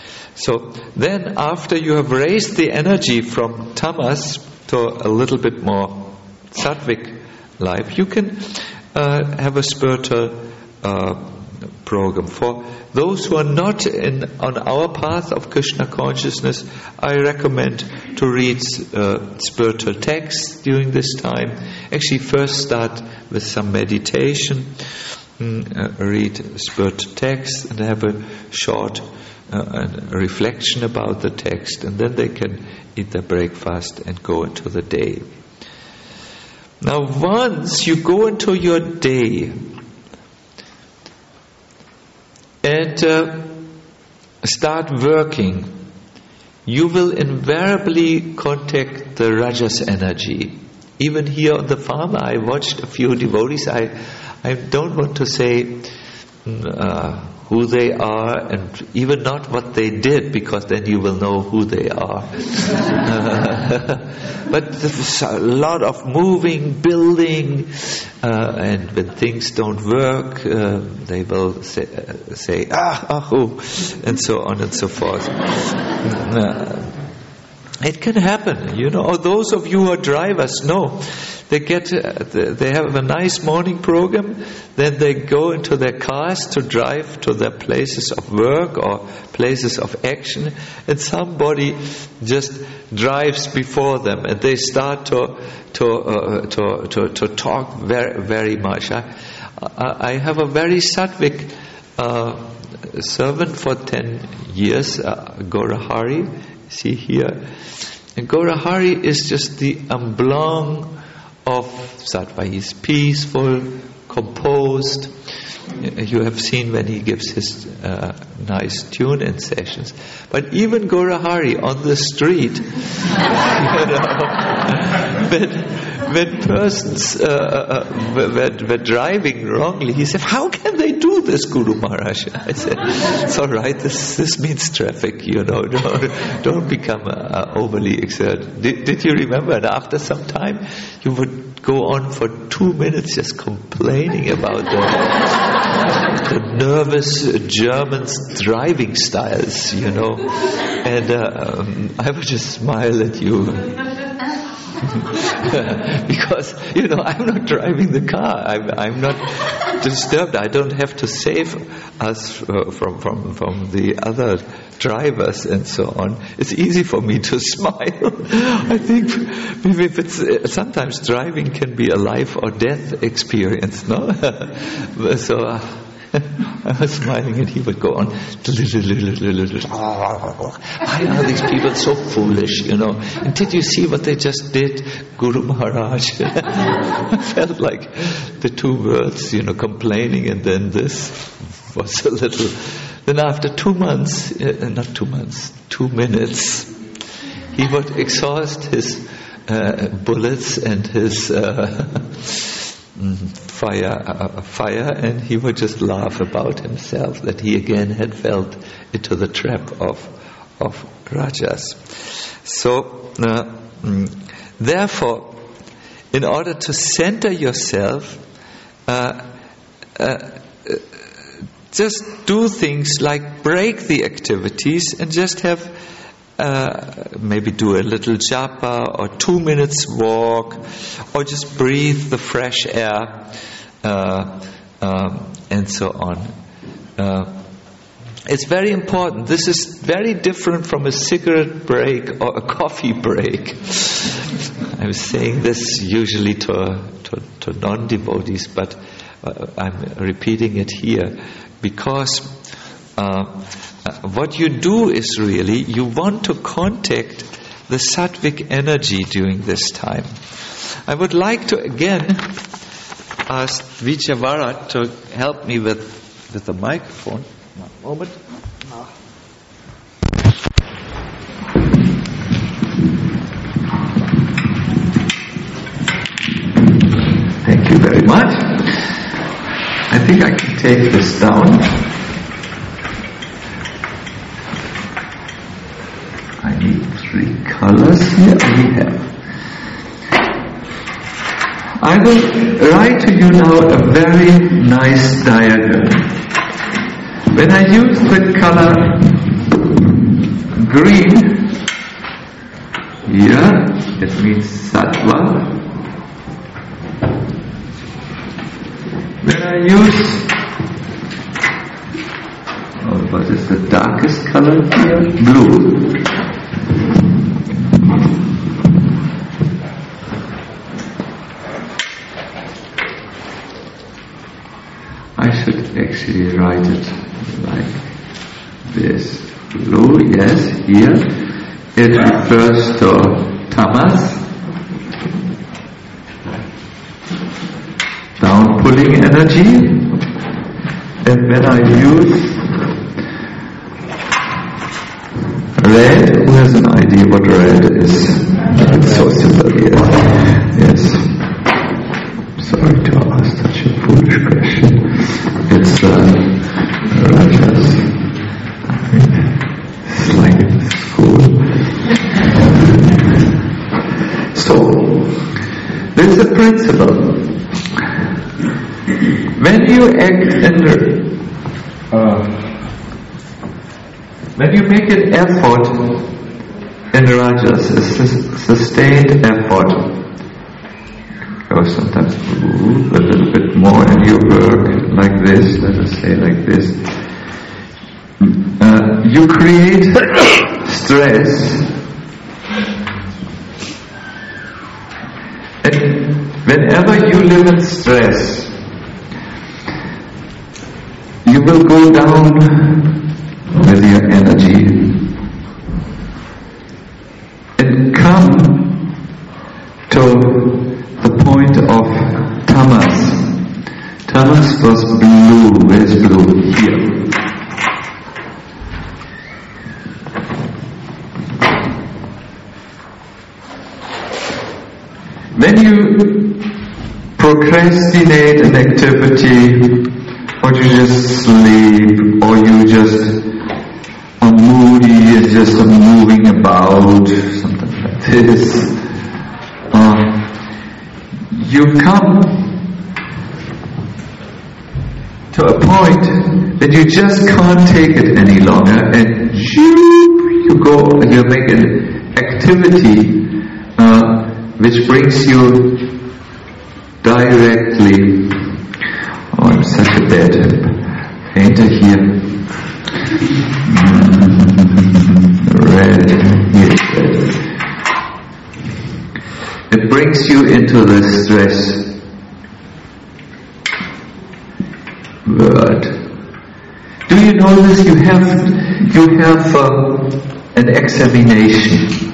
So then, after you have raised the energy from tamas to a little bit more sattvic life, you can uh, have a spiritual uh, program. For those who are not in on our path of Krishna consciousness, I recommend to read uh, spiritual texts during this time. Actually, first start with some meditation, mm, uh, read spiritual texts, and have a short Uh, a reflection about the text, and then they can eat their breakfast and go into the day. Now, once you go into your day and uh, start working, you will invariably contact the Rajas energy. Even here on the farm, I watched a few devotees. I, I don't want to say uh, who they are, and even not what they did, because then you will know who they are. But there's a lot of moving, building, uh, and when things don't work, uh, they will say, uh, say ah, ah, oh, and so on and so forth. Uh, it can happen, you know. Or those of you who are drivers know. They get, uh, they have a nice morning program, then they go into their cars to drive to their places of work or places of action, and somebody just drives before them, and they start to to uh, to, to to talk very very much. I I have a very sattvic uh, servant for ten years, uh, Gaurahari. See here, and Gaurahari is just the emblem of sattva. He's peaceful, composed. You have seen when he gives his uh, nice tune-in sessions. But even Gaurahari on the street, you know, when, when persons uh, uh, were, were driving wrongly, he said, "How can they do this, Guru Maharaj?" I said, "It's all right. This this means traffic. You know, don't, don't become uh, overly exerted." Did, did you remember? And after some time, you would go on for two minutes just complaining about the. The nervous Germans driving styles, you know, and uh, um, I would just smile at you because, you know, I'm not driving the car. I'm, I'm not disturbed. I don't have to save us uh, from from from the other drivers and so on. It's easy for me to smile. I think maybe if it's uh, sometimes driving can be a life or death experience, no? So. Uh, I was smiling and he would go on. Why are these people so foolish, you know? And did you see what they just did, Guru Maharaj? I felt like the two words, you know, complaining and then this was a little... Then after two months, uh, not two months, two minutes, he would exhaust his uh, bullets and his... Uh, fire uh, fire and he would just laugh about himself that he again had fell into the trap of of rajas. So uh, mm, therefore, in order to center yourself, uh, uh, just do things like break the activities and just have Uh, maybe do a little japa or two minutes walk or just breathe the fresh air uh, um, and so on. Uh, it's very important. This is very different from a cigarette break or a coffee break. I'm saying this usually to, to, to non-devotees, but uh, I'm repeating it here because uh, Uh, what you do is really, you want to contact the sattvic energy during this time. I would like to again ask Vijayavara to help me with, with the microphone. One moment. Thank you very much. I think I can take this down. I need three colors here. We have. I will write to you now a very nice diagram. When I use the color green, here it means sattva. When I use, oh, what is the darkest color here? Blue. I should actually write it like this. Blue, yes, here. It refers to tamas, down-pulling energy. And when I use red, who has an idea what red is? It's so simple here. Yes. Sorry to ask such a foolish question. It's uh, rajas. It's like in school. So, there's a principle. When you act in, uh, when you make an effort in rajas, a sustained effort, or sometimes a little bit more, and you work like this, let us say like this, uh, you create stress, and whenever you live in stress, you will go down with your energy and come to the point of tamas, Tamas was blue. Where's blue? Here. When you procrastinate an activity, or you just sleep, or you just are moody and just are moving about, something like this, uh, you come to a point that you just can't take it any longer, and you, you go and you make an activity uh, which brings you directly. Oh, I'm such a bad painter here. Red, yes, red. It brings you into the stress word. Do you know this? You have you have uh, an examination.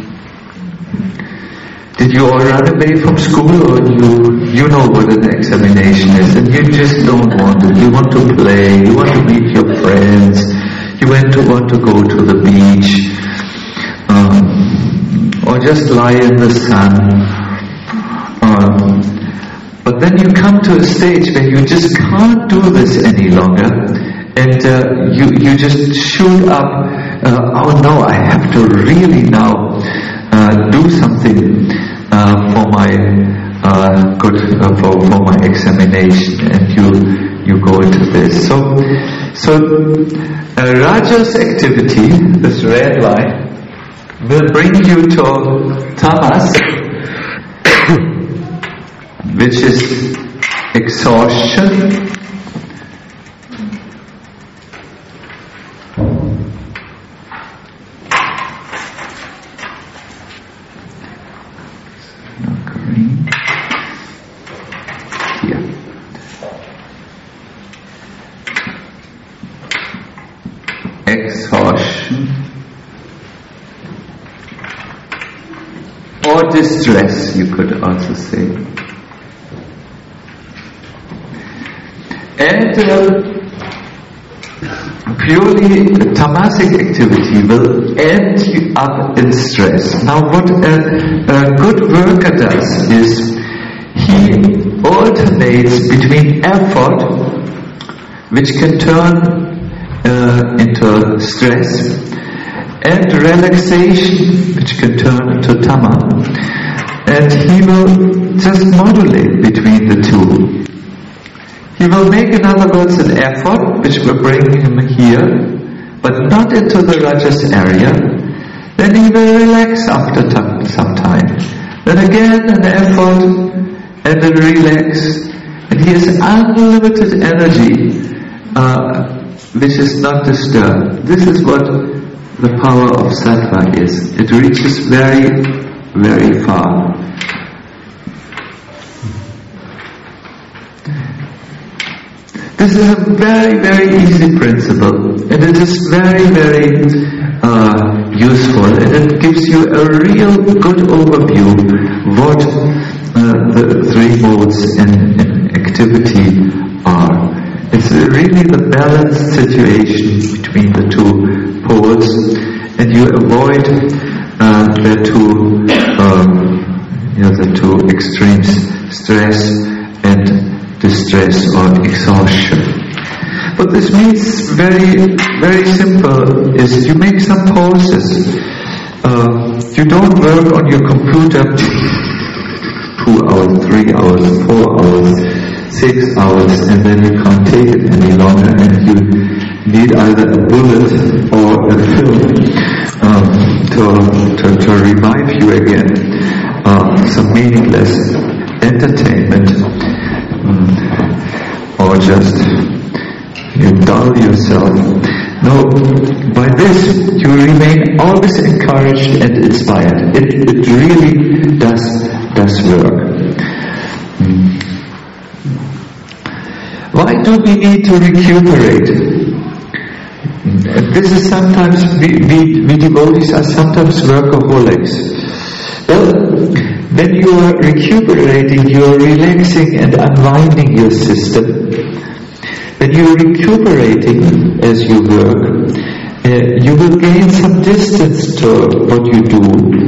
Did you all run away from school, or you you know what an examination is, and you just don't want it? You want to play, you want to meet your friends, you want to want to go to the beach, um, or just lie in the sun. Um, but then you come to a stage where you just can't do this any longer, and uh, you you just shoot up. Uh, oh no, I have to really now uh, do something uh, for my uh, good uh, for for my examination, and you you go into this. So so uh, Rajas activity, this red line, will bring you to tamas, which is exhaustion, exhaustion or distress, you could also say. And uh, purely tamasic activity will end you up in stress. Now what a, a good worker does is he alternates between effort, which can turn uh, into stress, and relaxation, which can turn into tama. And he will just modulate between the two. He will make, in other words, an effort which will bring him here, but not into the rajas area. Then he will relax after t- some time. Then again an effort, and then relax. And he has unlimited energy, uh, which is not disturbed. This is what the power of sattva is. It reaches very, very far. This is a very, very easy principle, and it is very, very uh, useful, and it gives you a real good overview what uh, the three modes in, in activity are. It's really the balanced situation between the two poles, and you avoid uh, the two, um, you know, the two extremes, stress and distress or exhaustion. What this means, very, very simple, is you make some pauses. Uh, you don't work on your computer two hours, three hours, four hours, six hours, and then you can't take it any longer, and you need either a bullet or a film um, to, to, to revive you again. Uh, some meaningless entertainment. Or just you dull yourself. No, by this you remain always encouraged and inspired. It, it really does does work. Mm. Why do we need to recuperate? This is sometimes we, we, we devotees are sometimes workaholics. Well, when you are recuperating, you are relaxing and unwinding your system. When you are recuperating as you work, uh, you will gain some distance to what you do.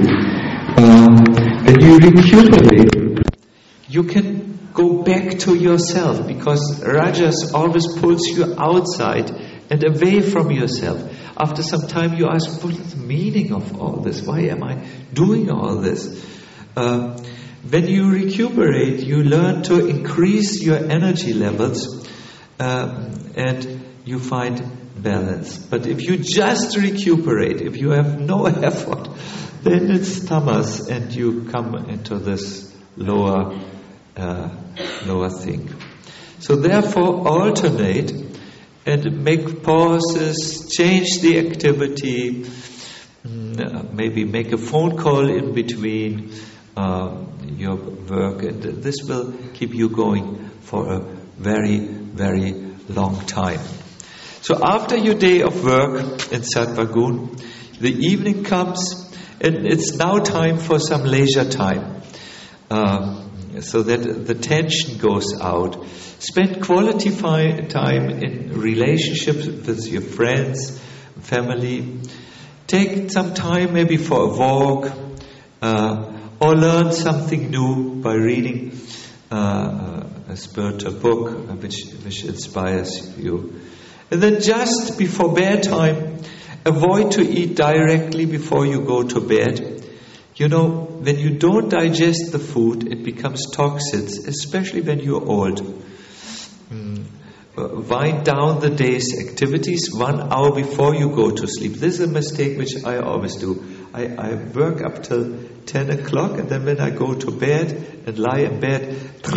Uh, when you recuperate, you can go back to yourself, because Rajas always pulls you outside and away from yourself. After some time you ask, what is the meaning of all this? Why am I doing all this? Uh, when you recuperate, you learn to increase your energy levels, uh, and you find balance. But if you just recuperate, if you have no effort, then it's tamas, and you come into this lower, uh, lower thing. So therefore, alternate and make pauses, change the activity, mm, maybe make a phone call in between uh, your work, and this will keep you going for a very, very long time. So after your day of work in Sattva-gun, the evening comes, and it's now time for some leisure time, uh, so that the tension goes out. Spend quality fi- time in relationships with your friends, family. Take some time maybe for a walk, uh, or learn something new by reading uh, a spiritual book which, which inspires you. And then just before bedtime, avoid to eat directly before you go to bed. You know, when you don't digest the food, it becomes toxic, especially when you're old. Mm. Uh, wind down the day's activities one hour before you go to sleep. This is a mistake which I always do. I, I work up till ten o'clock, and then when I go to bed and lie in bed,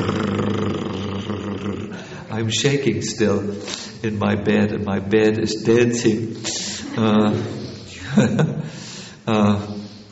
I'm shaking still in my bed, and my bed is dancing. Uh, uh,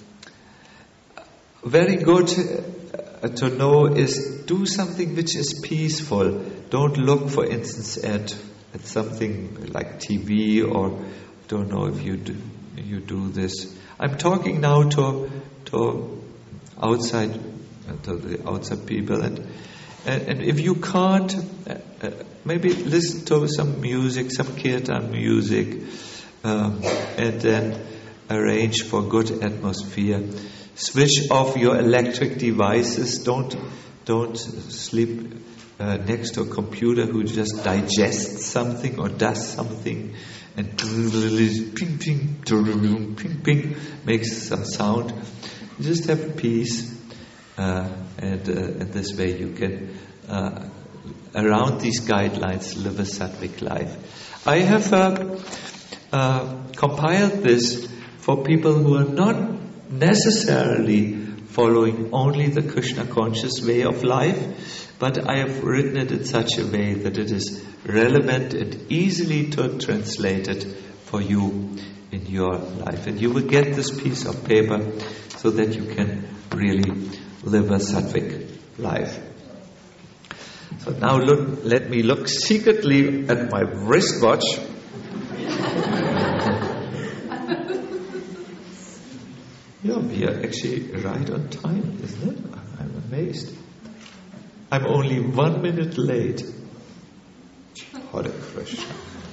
very good uh, to know is do something which is peaceful. Don't look, for instance, at at something like T V, or don't know if you do, you do this. I'm talking now to to outside to the outside people, and and, and if you can't, uh, uh, maybe listen to some music, some kirtan music, um, and then arrange for good atmosphere. Switch off your electric devices. Don't don't sleep uh, next to a computer who just digests something or does something and ping ping ping ping makes some sound. Just have peace, uh, and uh, and this way you can, uh, around these guidelines, live a sattvic life. I have uh, uh, compiled this for people who are not necessarily following only the Krishna conscious way of life, but I have written it in such a way that it is relevant and easily to translate it for you in your life. And you will get this piece of paper so that you can really live a sattvic life. So now look, let me look secretly at my wristwatch. Yeah, we are actually right on time, isn't it? I'm amazed. I'm only one minute late. Hare Krishna.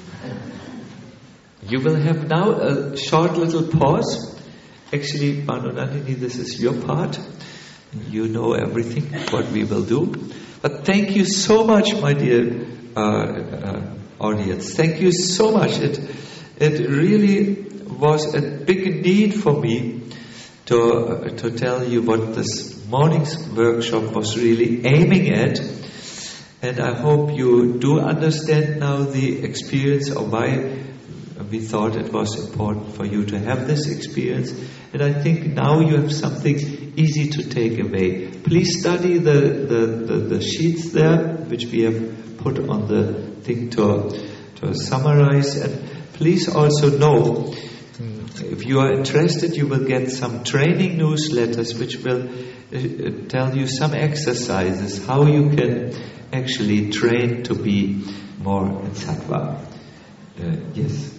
You will have now a short little pause. Actually, Bhanunandini, this is your part. You know everything, what we will do. But thank you so much, my dear uh, uh, audience. Thank you so much. It, it really was a big need for me to uh, to tell you what this morning's workshop was really aiming at, and I hope you do understand now the experience of why we thought it was important for you to have this experience. And I think now you have something easy to take away. Please study the the, the, the sheets there, which we have put on the thing to to summarize, and please also know, if you are interested, you will get some training newsletters which will uh, tell you some exercises, how you can actually train to be more in sattva. Uh, yes.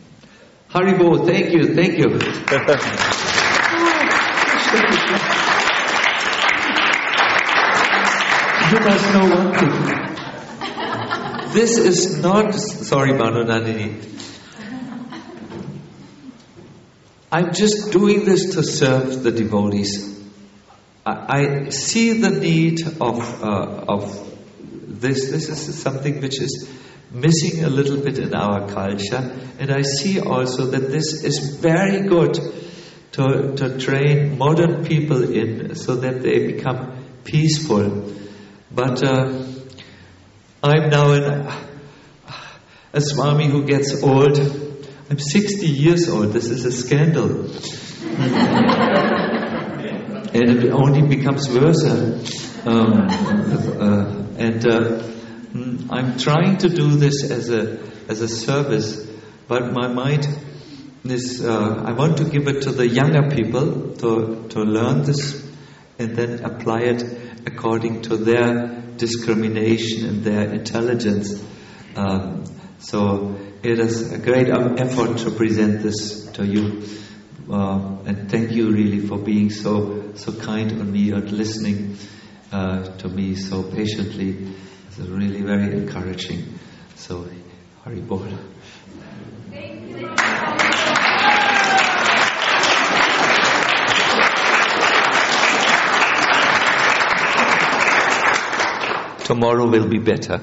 Haribo, thank you, thank you. you must know one thing. This is not, sorry Manu Nandini, I'm just doing this to serve the devotees. I, I see the need of uh, of this. This is something which is missing a little bit in our culture, and I see also that this is very good to to train modern people in, so that they become peaceful. But uh, I'm now an, a Swami who gets old. I'm sixty years old. This is a scandal. And it only becomes worse. Um, uh, and uh, I'm trying to do this as a as a service, but my mind is, uh, I want to give it to the younger people to, to learn this and then apply it according to their discrimination and their intelligence. Um, so it is a great effort to present this to you. Uh, and thank you really for being so so kind on me and listening uh, to me so patiently. It's really very encouraging. So, Hari Bol. Tomorrow will be better.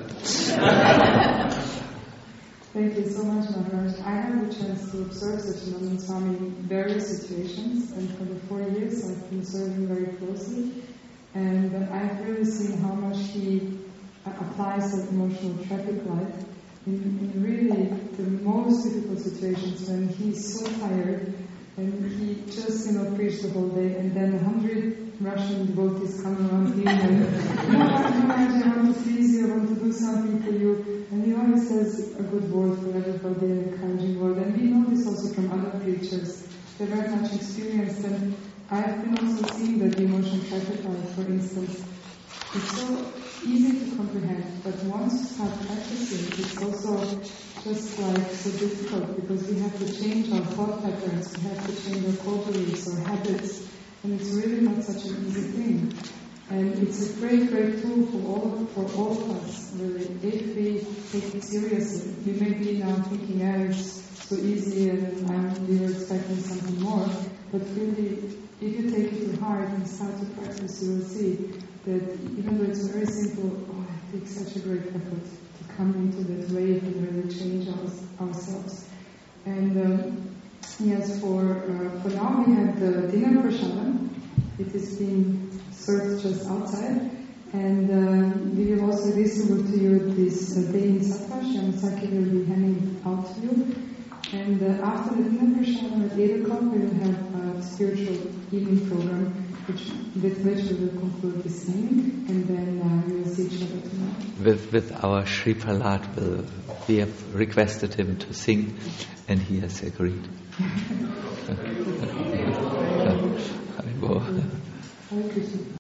Thank you so much, Maharaj. I had the chance to observe Satchidananda Swami in various situations, and for the four years I've been serving very closely, and I've really seen how much he uh, applies that emotional traffic light in, in really the most difficult situations when he's so tired and he just, you know, preached the whole day, and then a hundred Russian devotees come around him and, you know, Maharaj, I want to please you, I want to do something for you. And he always says a good word for everybody, an encouraging word. And we know this also from other preachers. They're very much experienced. And I've been also seeing that the emotion traffic light, for instance, it's so easy to comprehend, but once you start practicing, it's also just like so difficult, because we have to change our thought patterns, we have to change our core beliefs or habits, and it's really not such an easy thing. And it's a great, great tool for all for all of us, really, if we take it seriously. You may be now thinking, oh, it's so easy and I'm you're expecting something more, but really, if you take it to heart and start to practice, you will see that even though it's very simple, oh, it takes such a great effort to come into that wave and really change our, ourselves. And um, yes, for uh, for now we have the dinner prasadam. It is being served just outside, and um, we will also distribute to you this uh, day in Sattva. Shyamasaki will be handing out to you. And uh, after the dinner prasadam at eight o'clock, we will have a spiritual evening program, which, with which we will conclude this evening, and then uh, we will see each other tomorrow. With, with our Sri Prahlad, we'll, we have requested him to sing, and he has agreed. Hare Krishna.